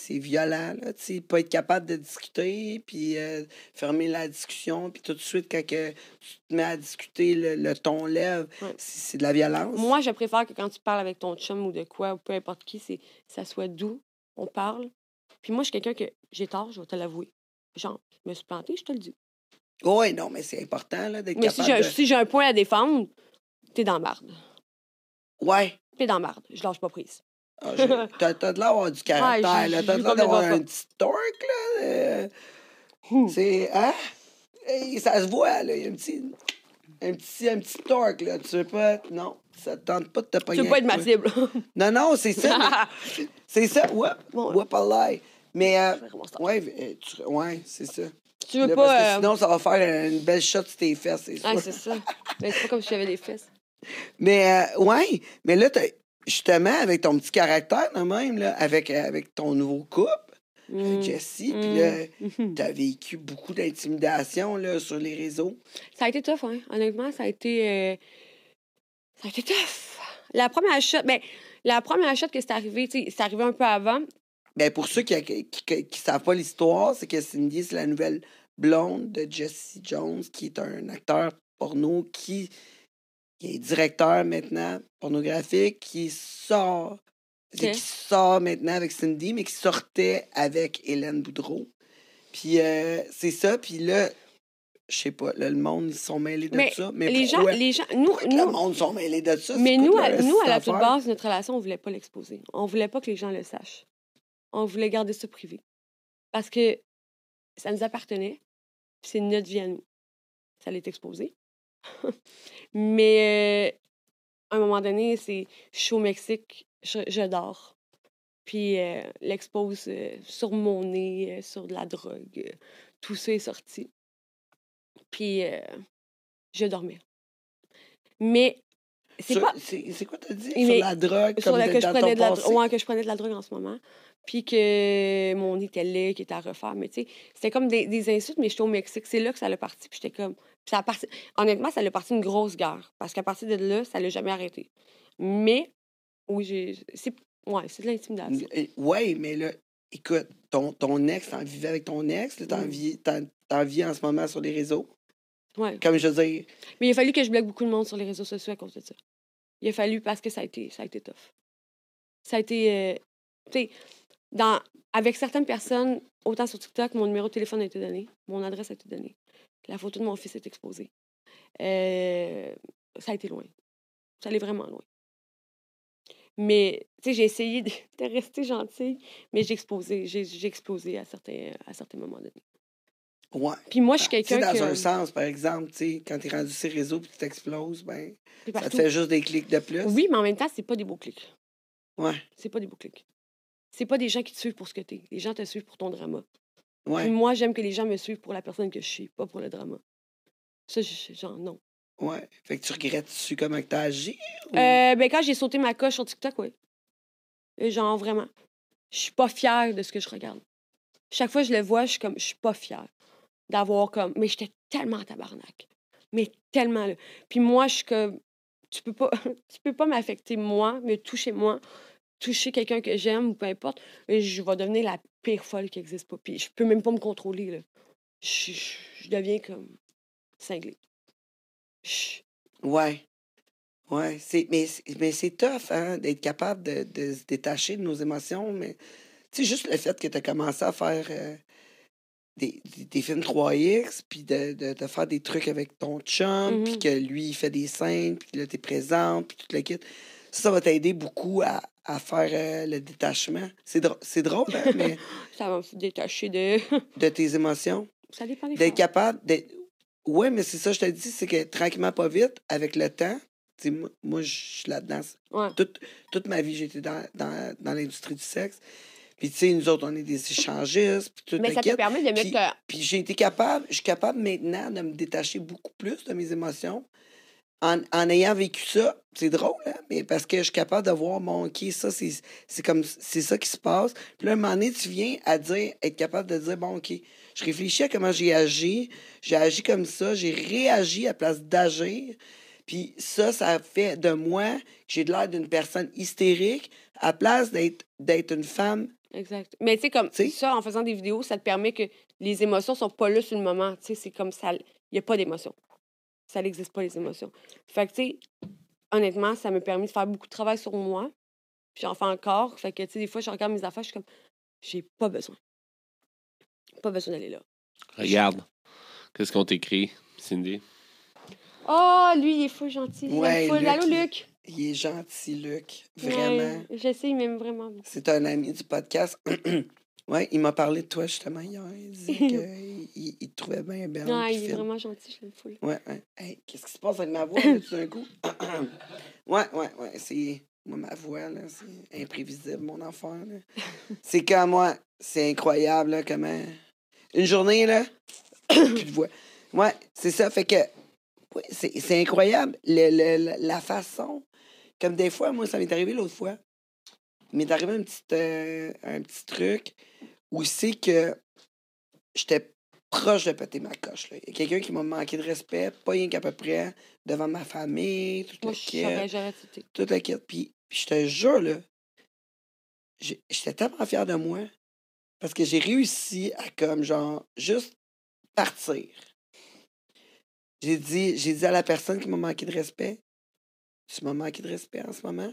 c'est violent, là, tu sais, pas être capable de discuter, puis fermer la discussion, puis tout de suite, quand que tu te mets à discuter, le ton lève, Ouais. c'est de la violence. Moi, je préfère que quand tu parles avec ton chum ou de quoi, ou peu importe qui, ça soit doux, on parle. Puis moi, je suis quelqu'un que j'ai tort, je vais te l'avouer. Genre, je me suis plantée, je te le dis. Oui, non, mais c'est important, là, d'être Mais si capable j'ai un point à défendre, t'es dans la marde. Ouais. T'es dans la marde. Je lâche pas prise. Ah, t'as de l'air d'avoir du caractère, Ouais, là. j'ai T'as de l'air d'avoir complètement un petit torque, là. C'est... Hein? Hey, ça se voit, là. Il y a un petit torque, là. Tu veux pas... Non, ça te tente pas de te pogner Tu veux pas être avec ma toi. cible. Non, c'est ça. mais- c'est ça. Bon, Whoop, Allah. Mais, vraiment ça. ouais, c'est ça. Tu veux Là, parce que pas. sinon, ça va faire une belle shot sur tes fesses, c'est sûr. Ah, c'est ça. Mais c'est pas comme si j'avais des fesses. Mais, ouais, mais là, justement, avec ton petit caractère, là, même, là, avec ton nouveau couple, avec Jessie, puis là, t'as vécu beaucoup d'intimidation, là, sur les réseaux. Ça a été tough, hein. Honnêtement, ça a été tough. La première shot que c'est arrivé, tu sais, c'est arrivé un peu avant. Ben, pour ceux qui savent pas l'histoire, c'est que Cindy, c'est la nouvelle blonde de Jesse Jones, qui est un acteur porno qui est directeur maintenant pornographique, qui sort maintenant avec Cindy, mais qui sortait avec Hélène Boudreau. Puis c'est ça, puis là, je sais pas, là, le monde, ils sont mêlés de ça. Mais les pourquoi? gens, Pourquoi que le monde sont mêlés de ça? Mais C'est nous, quoi à la cette toute affaire? base, notre relation, on voulait pas l'exposer. On voulait pas que les gens le sachent. On voulait garder ça privé. Parce que ça nous appartenait. Puis c'est notre vie à nous. Ça allait être exposé. Mais à un moment donné, je suis au Mexique, je dors. Puis l'expose sur mon nez, sur de la drogue. Tout ça est sorti. Puis je dormais. Mais c'est pas... C'est quoi t'as dit? Mais- Sur la drogue, Sur comme que je dans prenais ton passé? que je prenais de la drogue en ce moment. Puis que mon nez était laid, qui était à refaire. Mais tu sais, c'était comme des insultes, mais j'étais au Mexique. C'est là que ça l'a parti. Puis j'étais comme... Puis honnêtement, ça l'a parti une grosse guerre. Parce qu'à partir de là, ça l'a jamais arrêté. Mais, oui, c'est de l'intimidation. Oui, mais là, écoute, ton ex, t'en vivais avec ton ex, là, t'en vis en ce moment sur les réseaux. Ouais. Comme je veux dire, Mais il a fallu que je bloque beaucoup de monde sur les réseaux sociaux à cause de ça. Il a fallu parce que ça a été tough. Ça a été... tu sais, avec certaines personnes, autant sur TikTok, mon numéro de téléphone a été donné, mon adresse a été donnée, la photo de mon fils est exposée. Ça a été loin. Ça allait vraiment loin. Mais, tu sais, j'ai essayé de rester gentille, mais j'ai explosé à certains moments donnés. ouais. Puis moi, je suis Tu sais, quelqu'un dans que... un sens, par exemple, tu sais, quand t'es rendu sur les réseaux et tu t'exploses, ben, c'est ça te partout. fait juste des clics de plus. Oui, mais en même temps, c'est pas des beaux clics. Ouais, C'est pas des beaux clics. C'est pas des gens qui te suivent pour ce que t'es. Les gens te suivent pour ton drama. ouais, Puis moi, j'aime que les gens me suivent pour la personne que je suis, pas pour le drama. Ça, genre, non. ouais. Fait que tu regrettes-tu comment t'as agi? Ou... Ben, quand j'ai sauté ma coche sur TikTok, oui. Genre, vraiment. Je suis pas fière de ce que je regarde. Chaque fois que je le vois, je suis pas fière d'avoir comme... Mais j'étais tellement en tabarnak. Mais tellement, là. Puis moi, je suis comme... Tu peux pas m'affecter, moi, me toucher, moi, toucher quelqu'un que j'aime ou peu importe, et je vais devenir la pire folle qui existe pas. Puis je peux même pas me contrôler, là. Je deviens comme cinglée. Ouais. Ouais. Mais c'est tough, hein, d'être capable de se détacher de nos émotions. Mais, tu sais, juste le fait que tu as commencé à faire des films 3X, puis de faire des trucs avec ton chum, puis que lui, il fait des scènes, puis là, t'es présente, puis tout le kit. Ça va t'aider beaucoup à faire le détachement. C'est drôle, hein, mais Ça va me détacher de... de tes émotions. Ça dépend des D'être fois. capable d'être... Ouais, mais c'est ça, je te dis, c'est que tranquillement, pas vite, avec le temps, tu sais, moi je suis là-dedans. Ouais. Toute ma vie, j'ai été dans l'industrie du sexe. Puis, tu sais, nous autres, on est des échangistes, puis tout Mais le ça te kit. permet de mettre... Puis je suis capable maintenant de me détacher beaucoup plus de mes émotions en ayant vécu ça. C'est drôle, hein? Mais parce que je suis capable de voir, bon, OK, ça, c'est ça qui se passe. Puis là, à un moment donné, tu viens à être capable de dire, bon, OK, je réfléchis à comment j'ai agi comme ça, j'ai réagi à place d'agir. Puis ça fait de moi que j'ai de l'air d'une personne hystérique à place d'être une femme Exact. Mais tu sais, comme Tu sais? ça, en faisant des vidéos, ça te permet que les émotions sont pas là sur le moment. Tu sais, c'est comme ça. Il n'y a pas d'émotion. Ça n'existe pas, les émotions. Fait que, tu sais, honnêtement, ça m'a permis de faire beaucoup de travail sur moi. Puis j'en fais encore. Fait que, tu sais, des fois, je regarde mes affaires, je suis comme, j'ai pas besoin. Pas besoin d'aller là. Regarde. Qu'est-ce qu'on t'écrit, Cindy? Oh, lui, il est fou gentil. Ouais, Il aime full. Luc, Allô, Luc? Il est gentil, Luc. Vraiment. Ouais, je sais, il m'aime vraiment beaucoup. C'est un ami du podcast. Ouais, il m'a parlé de toi justement hier. Il disait qu'il te trouvait bien belle. Ah, puis il est fine. vraiment gentil, je l'aime full. Ouais. Hey, qu'est-ce qui se passe avec ma voix là, tout d'un coup? Ouais. C'est. Moi, ma voix, là, c'est imprévisible, mon enfant. Là. C'est comme moi. C'est incroyable, là, comment. Une journée, là. Plus de voix. Ouais, c'est ça. Fait que. Ouais, c'est incroyable. La façon. Comme des fois, moi, ça m'est arrivé l'autre fois. Il m'est arrivé un petit truc où c'est que j'étais proche de péter ma coche. Là. Il y a quelqu'un qui m'a manqué de respect, pas rien qu'à peu près, devant ma famille, toute Moi, la j'aurais quête. accepté. Toute la quête. Puis je te jure, là, j'étais tellement fier de moi parce que j'ai réussi à, comme, genre, juste partir. J'ai dit à la personne qui m'a manqué de respect, tu m'as manqué de respect en ce moment,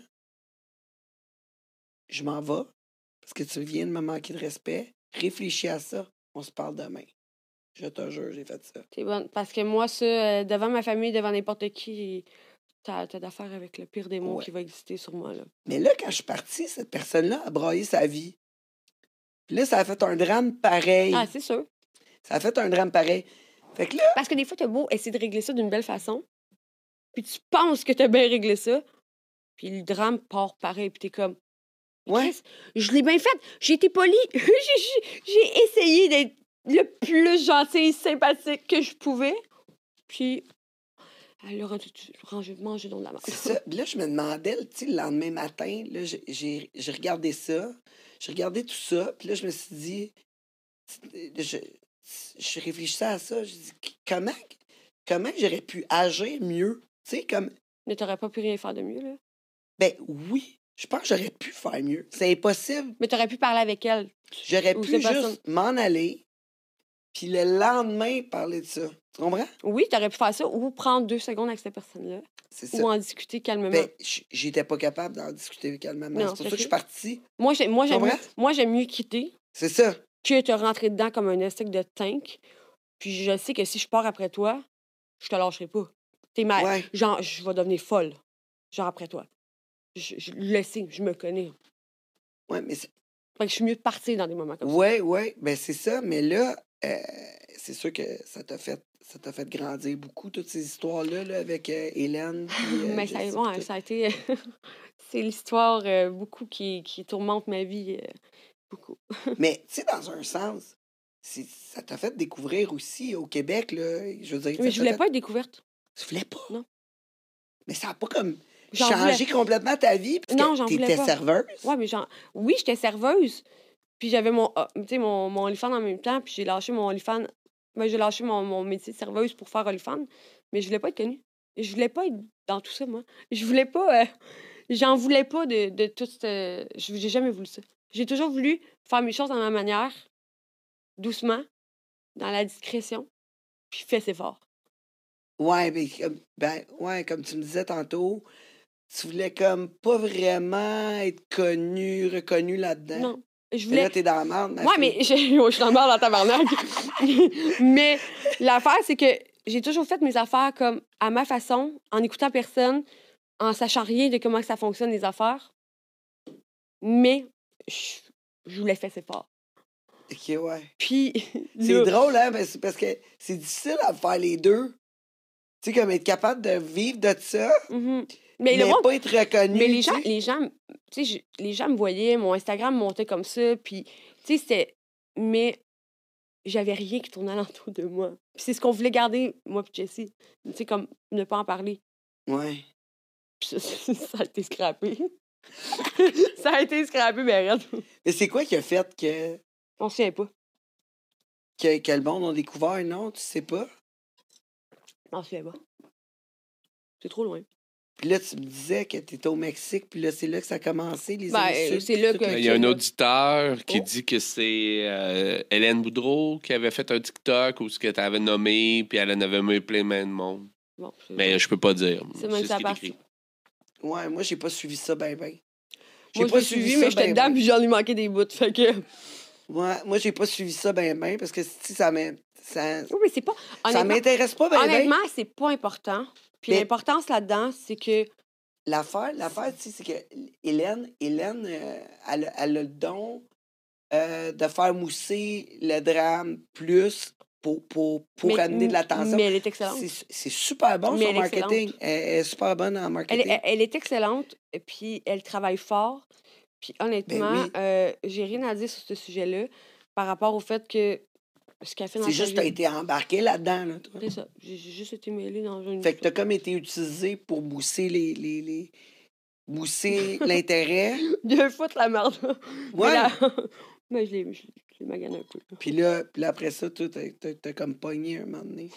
je m'en vais parce que tu viens de me manquer de respect. Réfléchis à ça, on se parle demain. Je te jure, j'ai fait ça. C'est bon. Parce que moi, ça, devant ma famille, devant n'importe qui, t'as d'affaires avec le pire des mots Ouais. qui va exister sur moi, là. Mais là, quand je suis partie, cette personne-là a braillé sa vie. Puis là, ça a fait un drame pareil. Ah, c'est sûr. Ça a fait un drame pareil. Fait que là, Parce que des fois, t'as beau essayer de régler ça d'une belle façon, puis tu penses que t'as bien réglé ça, puis le drame part pareil, puis t'es comme, ouais, Chris, je l'ai bien fait, j'ai été polie, j'ai essayé d'être le plus gentil et sympathique que je pouvais, puis elle a mangé dans de la merde. c'est ça. Puis là, je me demandais, tu sais, le lendemain matin, là, j'ai regardé ça. J'ai regardé tout ça. Puis là, je me suis dit, je réfléchissais à ça. Je dis, comment j'aurais pu agir mieux? Tu sais, comme, Mais t'aurais pas pu rien faire de mieux, là. ben oui, je pense que j'aurais pu faire mieux. C'est impossible. Mais t'aurais pu parler avec elle. J'aurais Ou pu c'est pas ça. juste m'en aller, puis le lendemain, parler de ça. Tu comprends? Oui, t'aurais pu faire ça, ou prendre 2 secondes avec cette personne-là, C'est ou ça. en discuter calmement. Ben, j'étais pas capable d'en discuter calmement. Non, C'est pour ça c'est que je suis sûr. partie. Moi, j'aime comprends? mieux quitter C'est ça. que te rentrer dedans comme un stick de tank. Puis je sais que si je pars après toi, je te lâcherai pas. T'es mal. Ouais. Genre, je vais devenir folle. Genre après toi. Je le sais, je me connais. Ouais, mais Fait que je suis mieux de partir dans des moments comme ça. ouais, ben c'est ça. Mais là, c'est sûr que ça t'a fait grandir beaucoup, toutes ces histoires-là, là, avec Hélène. puis, Mais Jessie, ouais, puis tout. ça a été. C'est l'histoire beaucoup qui tourmente ma vie. Beaucoup. Mais, tu sais, dans un sens, ça t'a fait découvrir aussi au Québec, là. Je veux dire, Mais je voulais pas être découverte. Tu voulais pas? Non. Mais ça n'a pas comme J'en changé complètement ta vie, parce Non, que j'en voulais t'étais pas. serveuse. Ouais, mais genre, oui, j'étais serveuse. Puis j'avais mon OnlyFans en même temps. Puis j'ai lâché mon OnlyFans. Ben, j'ai lâché mon métier de serveuse pour faire OnlyFans. Mais je voulais pas être connue. Je voulais pas être dans tout ça, moi. Je voulais pas. J'en voulais pas de tout. J'ai jamais voulu ça. J'ai toujours voulu faire mes choses à ma manière, doucement, dans la discrétion. Puis fais c'est fort. Ouais, mais comme tu me disais tantôt, tu voulais comme pas vraiment être reconnu là-dedans. Non. Je Mais là, voulais. t'es dans la merde, ma Ouais, fille. mais je suis dans le mal dans tabarnak. Mais l'affaire, c'est que j'ai toujours fait mes affaires comme à ma façon, en écoutant personne, en sachant rien de comment ça fonctionne, les affaires. Mais je voulais faire c'est fort. OK, ouais. Puis, C'est là, drôle, hein, mais c'est parce que c'est difficile à faire les deux. Tu sais, comme être capable de vivre de ça, mais mais le monde, pas être reconnu. mais les tu sais. gens, tu sais, les gens me voyaient, mon Instagram montait comme ça, puis, tu sais, c'était. Mais j'avais rien qui tournait alentour de moi. Puis c'est ce qu'on voulait garder, moi puis Jessie. Tu sais, comme ne pas en parler. Ouais. Puis ça a été scrappé. Ça a été scrappé, mais rien. Mais c'est quoi qui a fait que On se souvient pas. le monde a découvert? Non, tu sais pas? On se souvient pas. C'est trop loin. Puis là, tu me disais que tu étais au Mexique, puis là, c'est là que ça a commencé, les Ben, insultes. c'est là tout que- le- Il y a un là. auditeur qui Oh. dit que c'est Hélène Boudreau qui avait fait un TikTok où ce que tu avais nommé, puis elle en avait mis plein de monde. Bon, c'est- Mais je peux pas dire. C'est même ce sa qui est partie. écrit. Ouais, moi, j'ai pas suivi ça ben. Moi, je l'ai suivi, mais j'étais dedans, puis j'en ai manqué des bouts. Fait que... Ouais, moi, j'ai pas suivi ça ben parce que si ça m'intéresse Oui, mais c'est pas... ça Honnêtement, m'intéresse pas ben. honnêtement, c'est pas important. Puis Mais- l'importance là-dedans, c'est que... L'affaire, tu sais, c'est que Hélène, elle a le don de faire mousser le drame plus pour mais- amener de l'attention. Mais elle est excellente. C'est super bon, Mais son elle est marketing. Elle est super bonne en Elle, marketing. elle est excellente, et puis elle travaille fort. Puis honnêtement, Ben j'ai rien à dire sur ce sujet-là par rapport au fait que ce qu'elle fait dans C'est sa juste que vie... t'as été embarqué là-dedans, là, toi. C'est ça. J'ai juste été mêlée dans une... Fait que t'as comme été utilisé pour mousser mousser l'intérêt. Deux fois de la merde. Ouais. Mais, là... mais je l'ai magané un peu. Puis là, après ça, toi, t'as comme pogné un moment donné.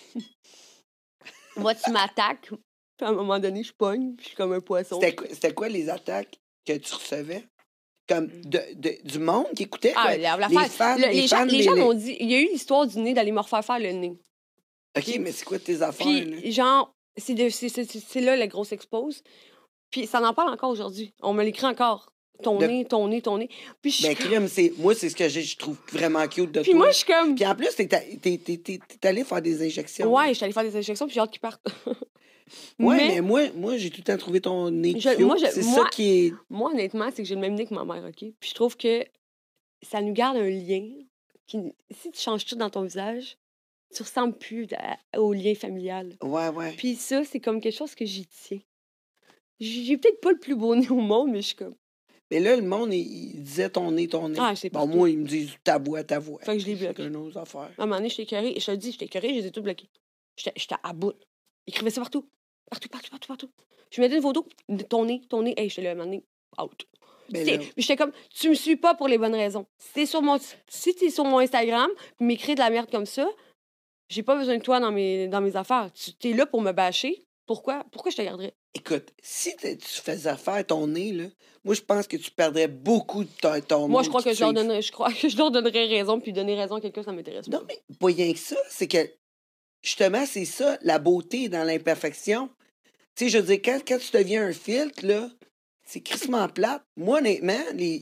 Moi, tu m'attaques, puis à un moment donné, je pogne, puis je suis comme un poisson. C'était quoi les attaques que tu recevais? Comme du monde qui écoutait? Ah, quoi? l'affaire- les fans, les gens les- m'ont dit... Il y a eu l'histoire du nez, d'aller me refaire faire le nez. OK, mais c'est quoi tes affaires, là? Puis, genre, c'est là la grosse expose. Puis, ça en parle encore aujourd'hui. On me l'écrit encore. Ton De- nez, ton nez, ton nez. Puis, je Ben, crime, moi, c'est ce que je trouve vraiment cute de puis toi. moi, je suis comme... Puis en plus, t'es allé faire des injections. Ouais, je suis allée faire des injections, puis j'ai hâte qu'ils partent. Ouais, mais moi j'ai tout le temps trouvé ton nez Je- cute. moi, C'est moi- ça qui est... Moi, honnêtement, c'est que j'ai le même nez que ma mère, OK? Puis je trouve que ça nous garde un lien. Si tu changes tout dans ton visage, tu ressembles plus au lien familial. Ouais. Puis ça, c'est comme quelque chose que j'y tiens. J'ai peut-être pas le plus beau nez au monde, mais je suis comme... Mais là, le monde, il disait ton nez. Ah, c'est Bon, partout. moi, ils me disent ta voix. Fait que je l'ai bloqué. C'est une autre affaire. À un moment donné, j'étais écœurée. Et je te le dis, j'étais écœurée, je les ai tous bloqués. J'étais à bout. Écrivez ça partout. Partout. Je mettais une photo de ton nez. Hey, j'étais là, à un moment donné, out. Ben C'est- là, J'étais comme, tu me suis pas pour les bonnes raisons. Si t'es sur mon Instagram, puis m'écris de la merde comme ça, j'ai pas besoin de toi dans mes affaires. Tu t'es là pour me bâcher. Pourquoi je te garderais? écoute, si tu faisais faire ton nez, là, moi, je pense que tu perdrais beaucoup de ton Moi, monde je crois qui que te je leur suivent. donnerais, raison, puis donner raison à quelqu'un, ça m'intéresse pas. Non, mais pas rien que ça. C'est que, justement, c'est ça, la beauté dans l'imperfection. Tu sais, je veux dire, quand tu deviens un filtre, là, c'est crissement plate. Moi, honnêtement,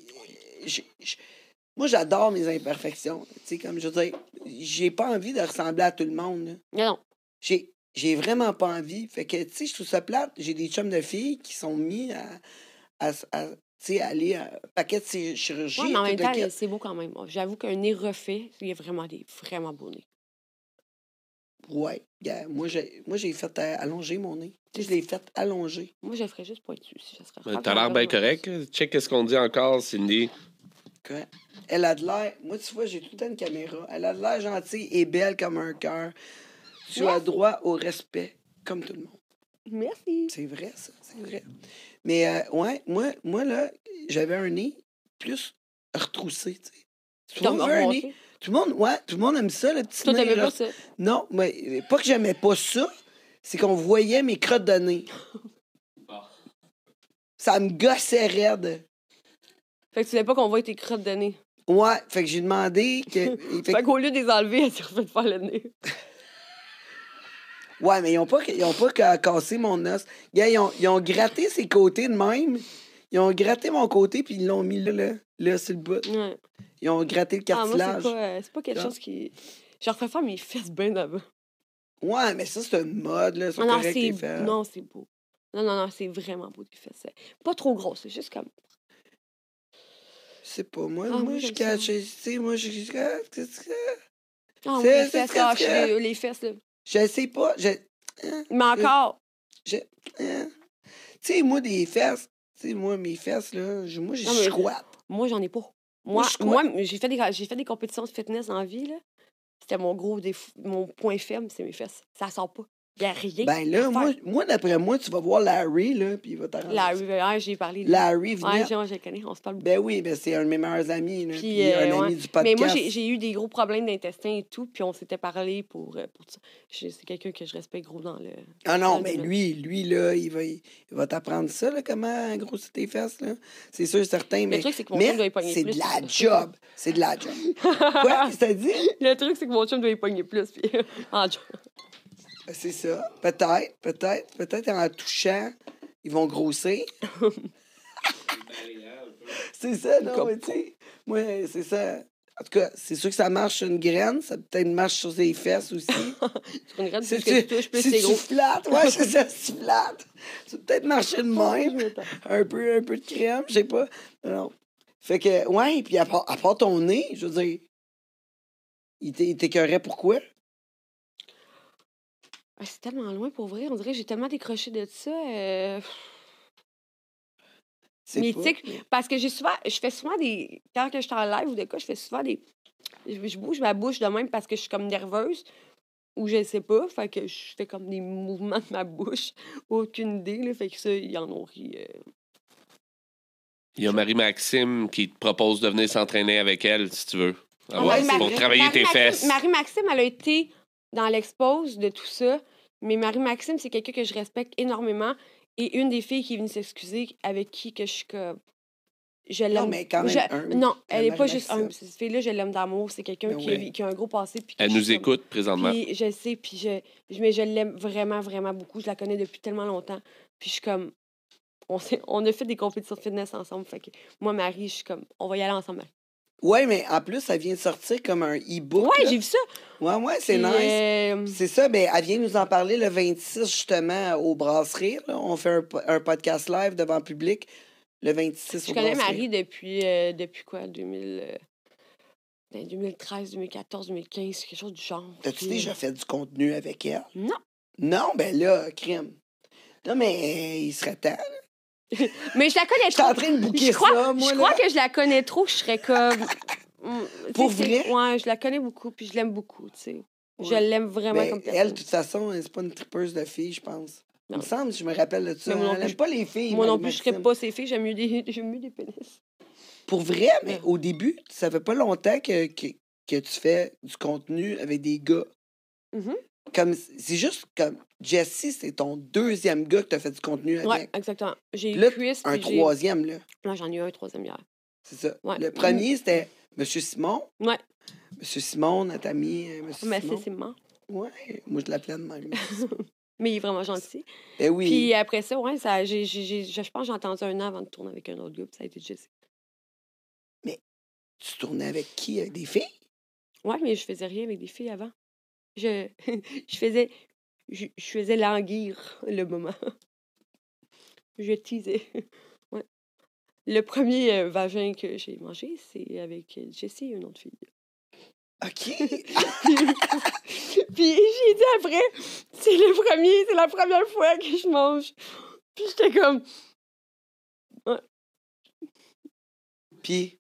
moi, j'adore mes imperfections. Tu sais, comme je veux dire, j'ai pas envie de ressembler à tout le monde, là. Non. J'ai vraiment pas envie. Fait que, tu sais, je trouve ça plate. J'ai des chums de filles qui sont mis à tu sais, aller à un paquet de chirurgie. Ouais, mais en même tout le temps, kit. c'est beau quand même. J'avoue qu'un nez refait, il y a vraiment des vraiment beaux nez. Ouais. Yeah, moi, j'ai fait allonger mon nez. Tu sais, je l'ai fait allonger. Moi, je le ferais juste pointu. Si ça serait Mais t'as l'air bien correct. Check ce qu'on dit encore, Cindy. Quoi? Elle a de l'air... Moi, tu vois, j'ai tout le temps une caméra. Elle a de l'air gentille et belle comme un cœur. Tu as Merci. droit au respect, comme tout le monde. Merci. C'est vrai, ça. C'est vrai. Mais, ouais, moi, là, j'avais un nez plus retroussé, tu sais. Tout le monde veut un nez. Tout le monde aime ça, le petit Toi, nez. t'aimais pas ça? Non, mais pas que j'aimais pas ça, c'est qu'on voyait mes crottes de nez. Ça me gossait raide. Fait que tu voulais pas qu'on voie tes crottes de nez. Ouais, fait que j'ai demandé que... Fait qu'au lieu de les enlever, elle s'est refait faire le nez. Ouais, mais ils ont pas cassé mon os. Gars, ils ont gratté ses côtés de même. Ils ont gratté mon côté, puis ils l'ont mis là, sur le bout. Ouais. Ils ont gratté le Ah, moi, cartilage. c'est pas quelque Ah. chose qui... Je referais faire mes fesses bien d'avant. Ouais, mais ça, c'est une mode, là. C'est Non, correct, les fesses. non, c'est beau. Non, c'est vraiment beau, des fesses. Pas trop gros, c'est juste comme... Je sais pas, moi, Ah, moi, je j'aime cache, ça. tu sais, moi, je... Ah, oui, C'est- les fesses, c'est- les fesses, là. Je sais pas, Mais encore, Tu sais, moi, des fesses, tu sais, moi, mes fesses, là, moi, je Non, mais- squatte. moi, j'en ai pas. Moi, Moi, je j'ai fait des compétitions de fitness dans la vie, là. C'était mon point faible, c'est mes fesses. Ça sort pas. Il n'y a rien. Ben là, à faire. moi, d'après moi, tu vas voir Larry, là, puis il va t'arranger. Larry, j'ai parlé de lui. Larry venait. Ouais, je le connais, on se parle beaucoup. Ben oui, ben c'est un de mes meilleurs amis, là, Puis, puis un ouais. ami du podcast. Mais moi, j'ai eu des gros problèmes d'intestin et tout, puis on s'était parlé pour ça. C'est quelqu'un que je respecte gros dans le... Ah dans non, le mais domaine. lui, là, il va t'apprendre ça, là, comment grossir tes fesses, là. C'est sûr, certain, mais... Le truc, c'est que mon chum doit y pogner c'est plus. de la job. C'est de la job. Quoi? Qu'est-ce que t'as dit? Le truc, c'est que mon chum doit y pogner plus, puis en job. C'est ça. Peut-être en touchant, ils vont grossir. C'est ça, non, Comme mais tu sais, moi, c'est ça. En tout cas, c'est sûr que ça marche sur une graine, ça peut-être marche sur ses fesses aussi. Sur une graine, Si plus que tu touches, plus si c'est tu gros. flattes, ouais, c'est ça, si tu flattes. Ça peut peut-être marcher de même. Un peu de crème, je sais pas. Non. Fait que, ouais, puis à part ton nez, je veux dire, il t'écœurait pourquoi? Ah, c'est tellement loin pour vrai. On dirait que j'ai tellement décroché de ça. C'est Mais pas. tu sais, parce que je fais souvent des. Quand que je suis en live ou de quoi, je fais souvent des. Je bouge ma bouche de même parce que je suis comme nerveuse ou je sais pas. Fait que je fais comme des mouvements de ma bouche. Aucune idée, là. Fait que ça, ils en ont ri. Il y a Marie-Maxime qui te propose de venir s'entraîner avec elle, si tu veux. Ah ouais, Marie-Maxime- pour travailler tes fesses. Marie-Maxime, elle a été dans l'expose de tout ça. Mais Marie-Maxime, c'est quelqu'un que je respecte énormément. Et une des filles qui est venue s'excuser, avec qui que je suis comme. Je l'aime. Non, mais quand même humble. Non, elle n'est pas juste Marie-Maxime. humble. Cette fille-là, je l'aime d'amour. C'est quelqu'un Ben oui. qui a un gros passé. Puis que Elle je nous suis comme- écoute présentement. Puis je sais, mais je l'aime vraiment, vraiment beaucoup. Je la connais depuis tellement longtemps. Puis je suis comme. On a fait des compétitions de fitness ensemble. Fait que moi, Marie, je suis comme. On va y aller ensemble. Marie. Ouais, mais en plus, ça vient de sortir comme un e-book. Ouais, là. j'ai vu ça. Ouais, c'est Puis, nice. C'est ça, ben, elle vient nous en parler le 26, justement, au Brasserie. Là. On fait un podcast live devant le public le 26 je au connais Brasserie. Marie depuis quoi? 2013, 2014, 2015, quelque chose du genre. T'as-tu Puis, déjà fait du contenu avec elle? Non. Non, ben là, crime. Non, mais il serait temps. là. Mais je la connais Je suis trop. en train de booker Je crois, ça, moi, je là. crois que je la connais trop, je serais comme. Pour Tu sais, vrai? Ouais, je la connais beaucoup, puis je l'aime beaucoup, tu sais. Je Ouais. l'aime vraiment Ben, comme elle, personne. de toute façon, c'est pas une tripeuse de filles, je pense. Il Non. me semble, je me rappelle de ça. Mais moi non Elle plus, aime pas les filles. Moi non plus, je serais Marie-Maxime. pas ces filles, j'aime mieux des pénis. Pour vrai, mais Ouais. au début, ça fait pas longtemps que tu fais du contenu avec des gars. Mhm. Comme, c'est juste comme Jessie, c'est ton deuxième gars que tu as fait du contenu avec. Ouais, exactement. J'ai Là, Chris, un puis j'ai... troisième, là. Là, j'en ai eu un troisième hier. C'est ça. Ouais. Le premier, c'était Monsieur Simon. Ouais. Monsieur Simon, notre ami Monsieur Mais Simon. c'est mort. Ouais, moi, je l'appelais de même. Mais il est vraiment gentil. Eh oui. Puis après ça, ouais, je pense que j'ai entendu un an avant de tourner avec un autre gars, puis ça a été Jesse. Tu tournais avec qui? Avec des filles? Ouais, mais je faisais rien avec des filles avant. Je faisais languir le moment. Je teasais. Ouais. Le premier vagin que j'ai mangé, c'est avec Jessie, une autre fille. OK. Puis j'ai dit après, c'est la première fois que je mange. Puis j'étais comme, Puis,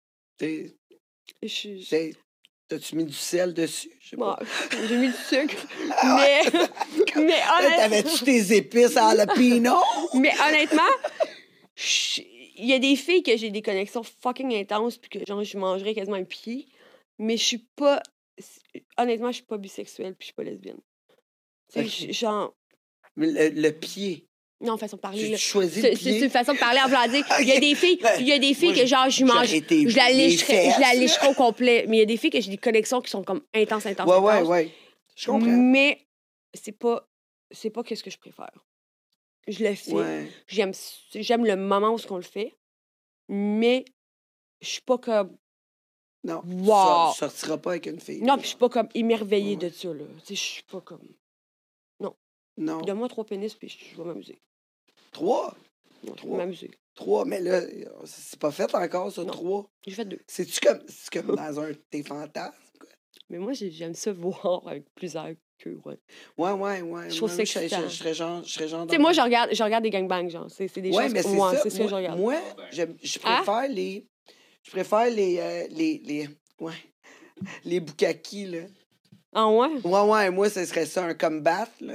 je t'as-tu mis du sel dessus? Je sais pas. bon, j'ai mis du sucre. mais Là, t'avais-tu tes épices à jalapeno? mais honnêtement, il y a des filles que j'ai des connexions fucking intenses puis que genre je mangerais quasiment un pied, mais je suis pas honnêtement, je suis pas bisexuelle puis je suis pas lesbienne. Tu sais, Ok. genre Mais le pied. non, façon de parler Tu là. choisis le C'est pied. une façon de parler en voulant dire. Il y a des filles, Moi, que genre je mange, j'aurais été je la les lécherais, fesses, là. au complet. Mais il y a des filles que j'ai des connexions qui sont comme intenses. Ouais. Je comprends. Mais c'est pas qu'est-ce que je préfère. Je le fais. Ouais. J'aime le moment où on le fait, mais je suis pas comme Non. Wow. Tu sortiras pas avec une fille. non, puis je suis pas comme émerveillée Ouais. de ça là. Tu sais, je suis pas comme Non. donne-moi 3 pénis puis je vais m'amuser. 3. Ouais, je vais 3. m'amuser. 3, mais là, c'est pas fait encore, ça, Non. 3. J'ai fait 2. C'est-tu comme dans un de tes fantasmes? Quoi? Mais moi j'aime ça voir avec plusieurs queues. Ouais. Ouais. Je trouve ça excitant. Je serais genre. Tu sais, moi, je regarde des gangbangs, genre. C'est des Ouais, choses mais que c'est moi, ça. c'est ce que je regarde. Moi, je préfère les. Je préfère les. Ouais. Les bukaki, là. Ah ouais? Ouais, moi, ce serait ça, un combat, là.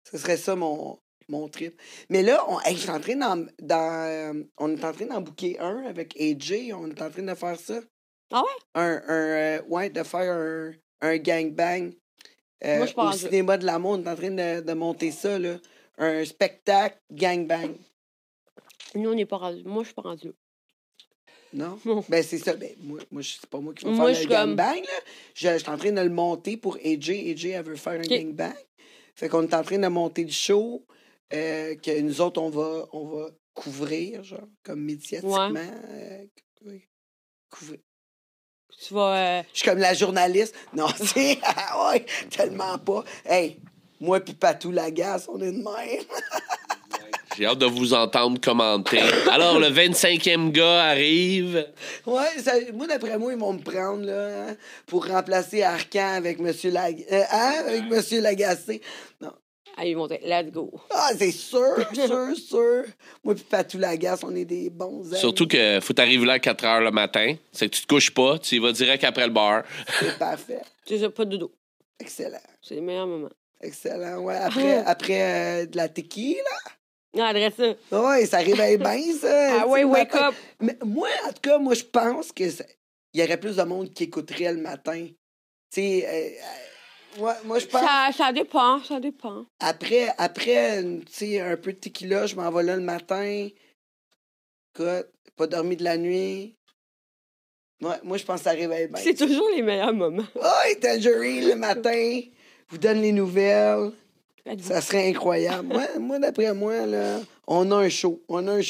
Ce serait ça mon trip. Mais là, je suis en train on est en train d'en booker un avec AJ. On est en train de faire ça. Ah ouais? Ouais, de faire un gangbang. Moi, je suis pas au rendue. cinéma de l'amour, on est en train de monter ça, là. Un spectacle gangbang. Nous, on n'est pas rendu. Moi, je suis pas rendue là. Non? Non. Ben, c'est ça. Ben, moi, c'est pas moi qui vais Moi, faire je le suis comme- gangbang, là. Je suis en train de le monter pour AJ. AJ, elle veut faire un Ok. gangbang. Fait qu'on est en train de monter le show que nous autres, on va couvrir, genre, comme médiatiquement. Couvrir. Tu vas... Je suis comme la journaliste. Non, c'est... ouais, tellement pas. Hey, moi puis Patou Lagasse, on est de même. J'ai hâte de vous entendre commenter. Alors, le 25e gars arrive. Ouais, moi, d'après moi, ils vont me prendre là, hein, pour remplacer Arcan avec M. avec Monsieur Lagacé. Non. Ah, ils vont dire, let's go. Ah, c'est sûr. Moi puis Patou Lagasse, on est des bons amis. Surtout que faut t'arriver là à 4 h le matin. C'est que tu te couches pas, tu y vas direct après le bar. C'est parfait. Tu sais, pas de dodo. Excellent. C'est les meilleurs moments. Excellent. Ouais, après de la tequila. Ah, adresse ça. Ouais, ça réveille bien, ça. Ah ouais, le wake matin. up. Mais moi, en tout cas, moi, je pense que il y aurait plus de monde qui écouterait le matin. Tu sais, moi, je pense... Ça dépend, ça dépend. Après tu sais, un peu de tequila, je m'en vais là le matin. Écoute, pas dormi de la nuit. Ouais, moi, je pense que ça réveille bien. C'est toujours les meilleurs moments. Oh, Tangerine, le matin, vous donne les nouvelles. Faites-vous. Ça serait incroyable. Moi, d'après moi, là, on a un show.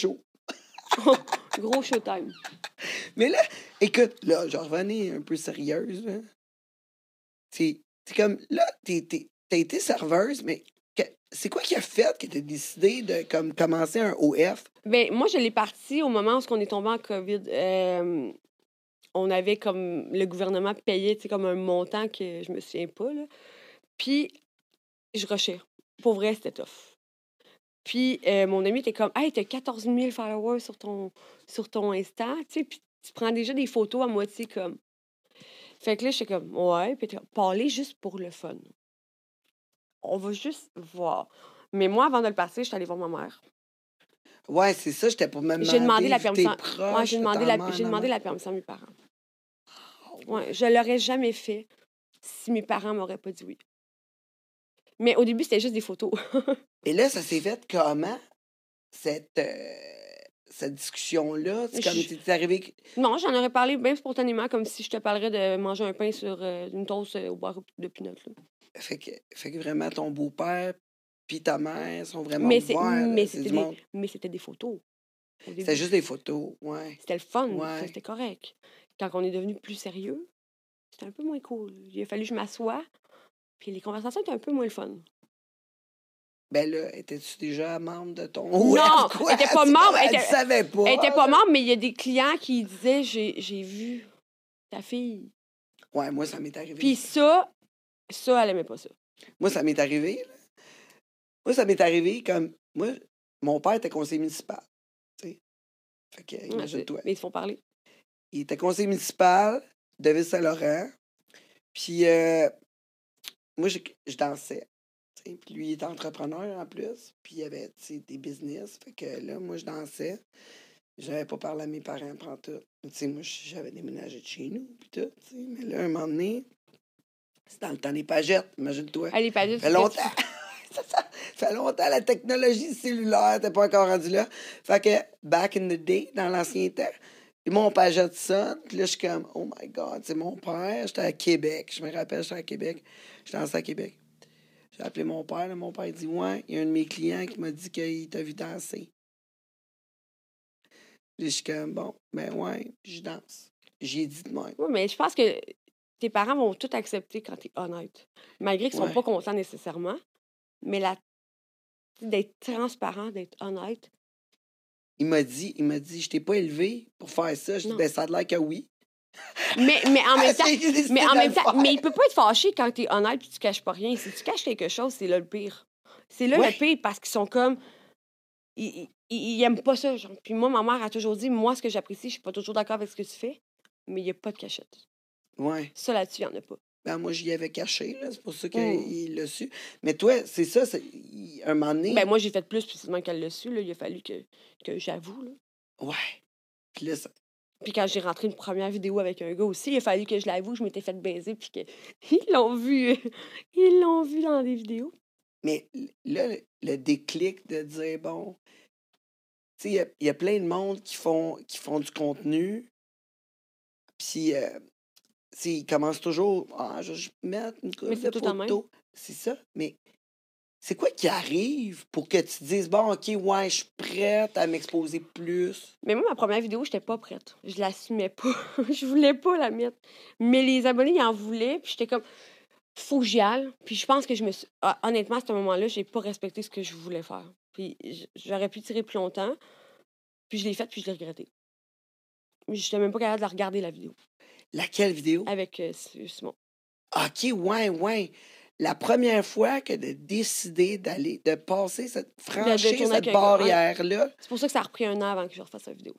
Gros showtime. Mais là, écoute, là, je revenais un peu sérieuse. Là. C'est comme, là, t'as été serveuse, mais c'est quoi qui a fait que t'as décidé de comme, commencer un OF? Ben, moi, je l'ai parti au moment où on est tombé en COVID. On avait comme... Le gouvernement payait, tu sais, comme un montant que je me souviens pas, là. Puis, je rushais. Pour vrai, c'était tough. Puis, mon ami était comme, « Hey, t'as 14 000 followers sur ton Insta, tu sais, puis tu prends déjà des photos à moitié comme... » Fait que là, j'étais comme, « Ouais. » Puis parler juste pour le fun. On va juste voir. Mais moi, avant de le passer, j'étais allée voir ma mère. Ouais, c'est ça, j'étais pour me demander. J'ai demandé la vu que t'es permission. proche Ouais, j'ai de demandé, ta mère, j'ai demandé maman. la permission à mes parents. Ouais, je l'aurais jamais fait si mes parents m'auraient pas dit oui. Mais au début, c'était juste des photos. Et là, ça s'est fait comment, cette discussion-là? C'est comme Je- t'es arrivé... Non, j'en aurais parlé bien spontanément, comme si je te parlerais de manger un pain sur une toast au beurre de pinot. Là. Fait que vraiment, ton beau-père puis ta mère sont vraiment Mais ouverts. là. C'est du monde. c'était des photos. Au début. C'était juste des photos, ouais. C'était le fun, Ouais. ça, c'était correct. Quand on est devenu plus sérieux, c'était un peu moins cool. Il a fallu que je m'assoie, puis les conversations étaient un peu moins le fun. Ben là, étais-tu déjà membre de ton... Non, quoi? elle était pas membre, Elle elle était- savait pas. Elle était pas là. membre, mais il y a des clients qui disaient j'ai vu ta fille. Ouais, moi, ça m'est arrivé. Puis ça, elle aimait pas ça. Moi, ça m'est arrivé, là. Moi, ça m'est arrivé comme... Moi, mon père était conseiller municipal, tu sais. Fait que, imagine-toi. Mais ils se font parler. Il était conseiller municipal de Ville-Saint-Laurent. Puis, moi, je dansais. t'sais. Puis lui, il était entrepreneur en plus. Puis il y avait des business. Fait que là, moi, je dansais. J'avais pas parlé à mes parents pendant tout. Moi, j'avais déménagé de chez nous. Puis tout. t'sais. Mais là, un moment donné, c'est dans le temps des pagettes, imagine-toi. Elle est pas Ça fait longtemps. Ça fait longtemps, la technologie cellulaire n'était pas encore rendue là. Fait que, back in the day, dans l'ancien temps, puis mon pagette sonne, puis là, je suis comme, oh my God, c'est mon père, j'étais à Québec. Je me rappelle, j'étais à Québec. J'étais dansé à Québec. J'ai appelé mon père, là, mon père il dit, ouais, il y a un de mes clients qui m'a dit qu'il t'a vu danser. Là, je suis comme, bon, ben ouais, je danse. J'ai dit de même. Oui, mais je pense que tes parents vont tout accepter quand tu es honnête. Malgré qu'ils ne sont Ouais. pas contents nécessairement. Mais d'être transparent, d'être honnête. Il m'a dit, je t'ai pas élevé pour faire ça. Je dis, Non. ben ça a l'air que oui. Mais en même temps, J'ai décidé mais en de même le temps, faire. mais il peut pas être fâché quand tu es honnête et tu caches pas rien. Si tu caches quelque chose, c'est là le pire. C'est là Ouais. le pire parce qu'ils sont comme. Ils aiment pas ça. Genre. Puis moi, ma mère a toujours dit, moi, ce que j'apprécie, je suis pas toujours d'accord avec ce que tu fais, mais il n'y a pas de cachette. Ouais. Ça, là-dessus, il n'y en a pas. Ben, moi, j'y avais caché, là. C'est pour ça qu'il l'a su. Mais toi, c'est ça, un moment donné... Ben, moi, j'ai fait plus, puis c'est même qu'elle l'a su, là. Il a fallu que j'avoue, là. Ouais. Puis là, ça... Puis quand j'ai rentré une première vidéo avec un gars aussi, il a fallu que je l'avoue, je m'étais fait baiser, puis qu'ils l'ont vu. Ils l'ont vu dans des vidéos. Mais là, le déclic de dire, bon... Tu sais, il y a plein de monde qui font du contenu, puis... ils commencent toujours, je vais mettre une couple de tout en même. photos. C'est ça, mais c'est quoi qui arrive pour que tu te dises, bon, OK, ouais, je suis prête à m'exposer plus? Mais moi, ma première vidéo, j'étais pas prête. Je l'assumais pas. Je voulais pas la mettre. Mais les abonnés, ils en voulaient, puis j'étais comme, faut que j'y aille. Puis je pense que je me suis... honnêtement, à ce moment-là, j'ai pas respecté ce que je voulais faire. Puis j'aurais pu tirer plus longtemps, puis je l'ai faite, puis je l'ai regretté. J'étais même pas capable de la regarder, la vidéo. Laquelle vidéo? Avec Simon. OK, ouais. La première fois que de décider de passer franchir tourner cette avec un gars, barrière-là... C'est pour ça que ça a repris 1 an avant que je refasse la vidéo.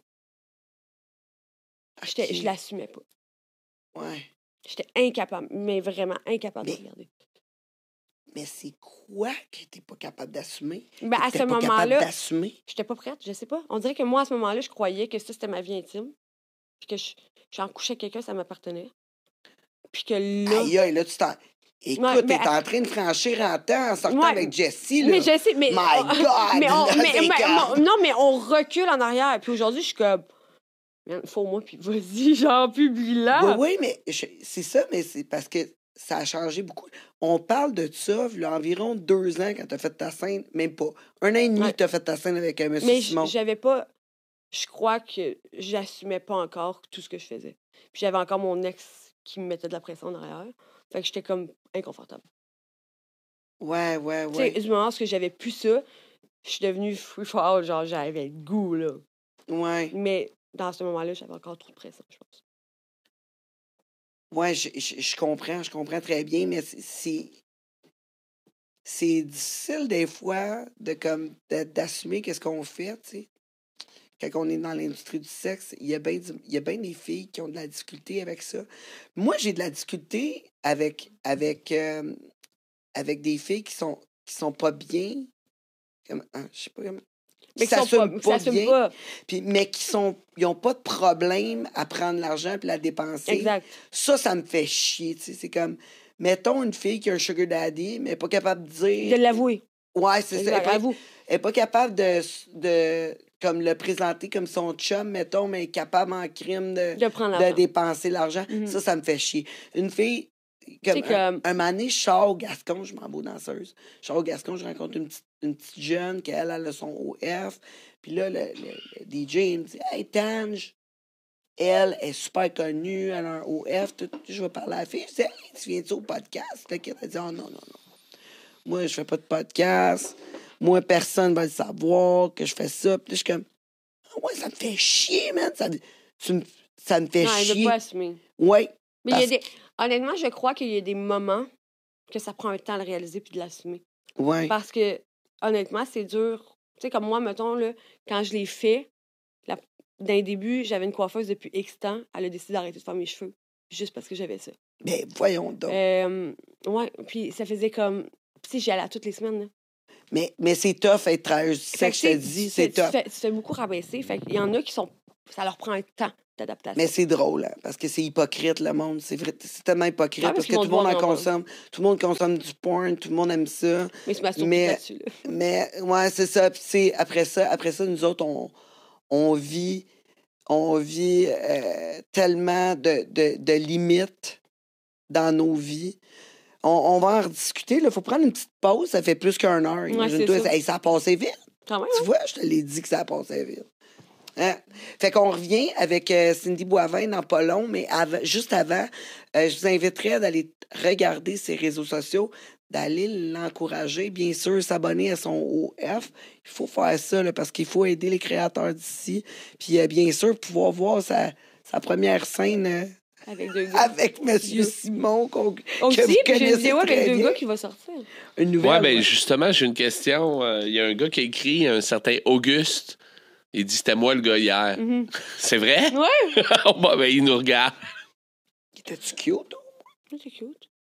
OK. Je l'assumais pas. Ouais. J'étais incapable, mais vraiment incapable de regarder. Mais c'est quoi que t'es pas capable d'assumer? Ben, à T'es ce pas capable moment-là, d'assumer? j'étais pas prête, je sais pas. On dirait que moi, à ce moment-là, je croyais que ça, c'était ma vie intime. Puis que j'en couchais avec quelqu'un, ça m'appartenait. Puis que là... Aïe, là, tu t'en... Écoute, Ouais, t'es en train de franchir en temps en sortant Ouais, avec Jessie, là. Mais je sais, mais... My God! Non, mais on recule en arrière. Puis aujourd'hui, je suis comme... Faut moi, puis vas-y, genre, publie-la. Oui, mais c'est ça, mais c'est parce que ça a changé beaucoup. On parle de ça, il y a environ 2 ans quand t'as fait ta scène, même pas. 1 an et demi que t'as fait ta scène avec M. Simon. Mais j'avais pas... Je crois que j'assumais pas encore tout ce que je faisais. Puis j'avais encore mon ex qui me mettait de la pression en arrière. Fait que j'étais comme inconfortable. Ouais. Tu sais, du moment où j'avais plus ça, je suis devenue free fall, genre j'avais le goût, là. Ouais. Mais dans ce moment-là, j'avais encore trop de pression, je pense. Ouais, je comprends très bien, mais c'est difficile des fois d'assumer qu'est-ce qu'on fait, tu sais. Quand on est dans l'industrie du sexe, il y a bien des filles qui ont de la difficulté avec ça. Moi, j'ai de la difficulté avec des filles qui sont pas bien. Je sais pas comment. Mais Qui s'assument pas bien. Pas. Mais ils n'ont pas de problème à prendre l'argent et la dépenser. Exact. Ça me fait chier. Tu sais. C'est comme, mettons une fille qui a un sugar daddy, mais pas capable de dire... De l'avouer. Ouais, c'est ça. Elle n'est pas capable de comme le présenter comme son chum, mettons, mais est capable en crime de dépenser l'argent. Mm-hmm. Ça me fait chier. Une fille... Un moment donné, je sors au Gascon, je m'en vais danseuse. Je sors au Gascon, je rencontre une petite jeune qui, elle a son OF. Puis là, le DJ, il me dit « Hey, Tange, elle est super connue, elle a un OF. » Je vais parler à la fille. Je dis « Hey, tu viens-tu au podcast? » Elle dit « Oh non. Moi, je fais pas de podcast. Moi, personne va le savoir que je fais ça. » Puis là, je suis comme « Ouais, ça me fait chier, man. Ça me fait chier. » Elle veut pas assumer. Ouais. Mais honnêtement, je crois qu'il y a des moments que ça prend un temps à le réaliser puis de l'assumer. Ouais. Parce que, honnêtement, c'est dur. Tu sais, comme moi, mettons, là, quand je l'ai fait, dans les débuts, j'avais une coiffeuse depuis X temps. Elle a décidé d'arrêter de faire mes cheveux juste parce que j'avais ça. Ben, voyons donc. Ouais, puis ça faisait comme... Tu sais, j'y allais toutes les semaines, là. Mais c'est tough être travailleuse du sexe, je te dis, c'est tough. Tu fais beaucoup rabaisser. Fait qu'il y en a qui sont... Ça leur prend un temps d'adaptation. Mais c'est drôle, hein, parce que c'est hypocrite, le monde. C'est tellement hypocrite, parce que tout le monde en consomme. Tout le monde consomme du porn, tout le monde aime ça. Mais c'est ma là-dessus, là. Mais, ouais, c'est ça. Puis, après ça, nous autres, on vit tellement de limites dans nos vies. On va en rediscuter. Il faut prendre une petite pause. Ça fait plus qu'1 heure. Ouais, ça a passé vite. Quand même, Tu vois, je te l'ai dit que ça a passé vite. Hein? Fait qu'on revient avec Cindy Boivin dans pas long, mais juste avant, je vous inviterais d'aller regarder ses réseaux sociaux, d'aller l'encourager, bien sûr, s'abonner à son OF. Il faut faire ça là, parce qu'il faut aider les créateurs d'ici. Puis bien sûr, pouvoir voir sa première scène avec M. Simon. Aussi, puis j'ai une vidéo avec 2 gars qui va sortir. Une nouvelle. Ouais, ben justement, j'ai une question. Il y a un gars qui a écrit, un certain Auguste. Il dit c'était moi le gars hier. Mm-hmm. C'est vrai? Ouais. Bon, ben, il nous regarde. Était-tu cute? C'est cute.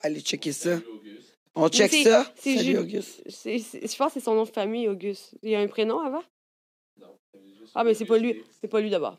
Allez checker ça. Auguste. On check c'est- ça. c'est Salut, Ju- Auguste. Je pense que c'est son nom de famille, Auguste. Il y a un prénom avant? Non, juste Ah, mais c'est pas lui. Auguste. C'est pas lui d'abord.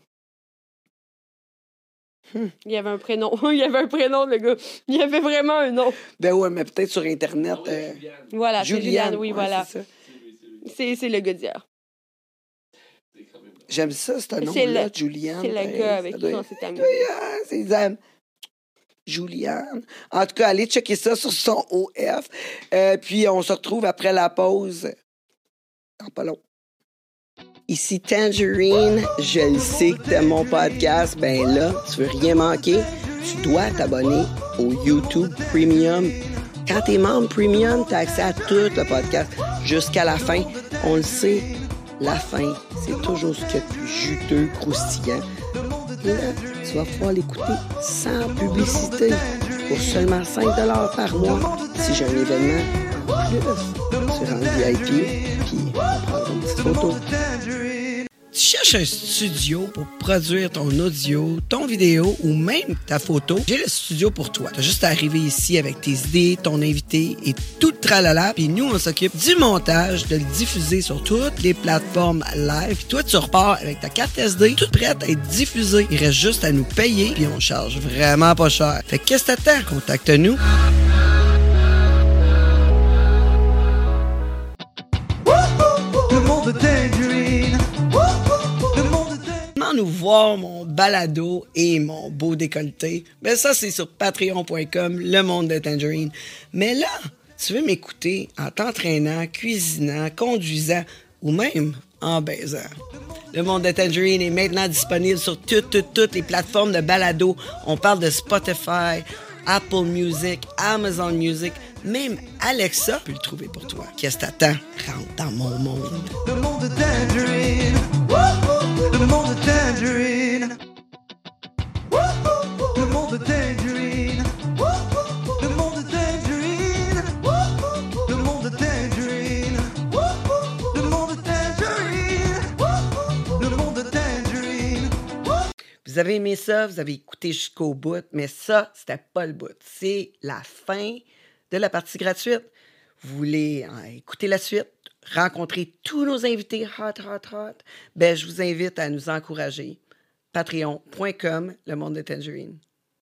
Hmm. Il y avait un prénom. Il y avait un prénom, le gars. Il y avait vraiment un nom. Ben ouais, mais peut-être sur Internet. Ah oui, Juliane. Voilà, c'est Juliane, oui, ouais, voilà. c'est ça. C'est lui. C'est le gars d'hier. C'est quand même... J'aime ça, ce C'est nom-là, le- Juliane. C'est le Hey, gars ça avec qui doit on être- s'est amusé. Ah, c'est Zan. Juliane. En tout cas, allez checker ça sur son OF. Puis on se retrouve après la pause. Dans pas long. Ici Tangerine, je le sais que t'aimes mon podcast. Ben là, tu veux rien manquer, tu dois t'abonner au YouTube Premium. Quand t'es membre Premium, t'as accès à tout le podcast jusqu'à la fin. On le sait, la fin, c'est toujours ce qu'il y a de plus juteux, croustillant. Et là, tu vas pouvoir l'écouter sans publicité pour seulement 5$ par mois. Si j'ai un événement en plus, tu rentres VIP, puis on prend une petite photo. Tu cherches un studio pour produire ton audio, ton vidéo ou même ta photo? J'ai le studio pour toi. Tu as juste à arriver ici avec tes idées, ton invité et tout le tralala. Puis nous, on s'occupe du montage, de le diffuser sur toutes les plateformes live. Puis toi, tu repars avec ta carte SD, toute prête à être diffusée. Il reste juste à nous payer, puis on charge vraiment pas cher. Fait que qu'est-ce que t'attends? Contacte-nous. Le monde de Tangerine. Le monde de Tangerine. Comment nous voir mon balado et mon beau décolleté? Ben ça, c'est sur patreon.com, le monde de Tangerine. Mais là, tu veux m'écouter en t'entraînant, cuisinant, conduisant ou même en baisant. Le monde de Tangerine est maintenant disponible sur toutes les plateformes de balado. On parle de Spotify, Apple Music, Amazon Music, même Alexa peut le trouver pour toi. Qu'est-ce que t'attends? Rentre dans mon monde. Le monde de Tangerine. Le monde de Tangerine. Le monde de Tangerine. Le monde de Tangerine. Le monde de Tangerine. Le monde de Tangerine. Le monde de Tangerine. Vous avez aimé ça, vous avez écouté jusqu'au bout, mais ça, c'était pas le bout. C'est la fin de la partie gratuite. Vous voulez écouter la suite, rencontrer tous nos invités hot, ben je vous invite à nous encourager. Patreon.com, le monde de Tangerine.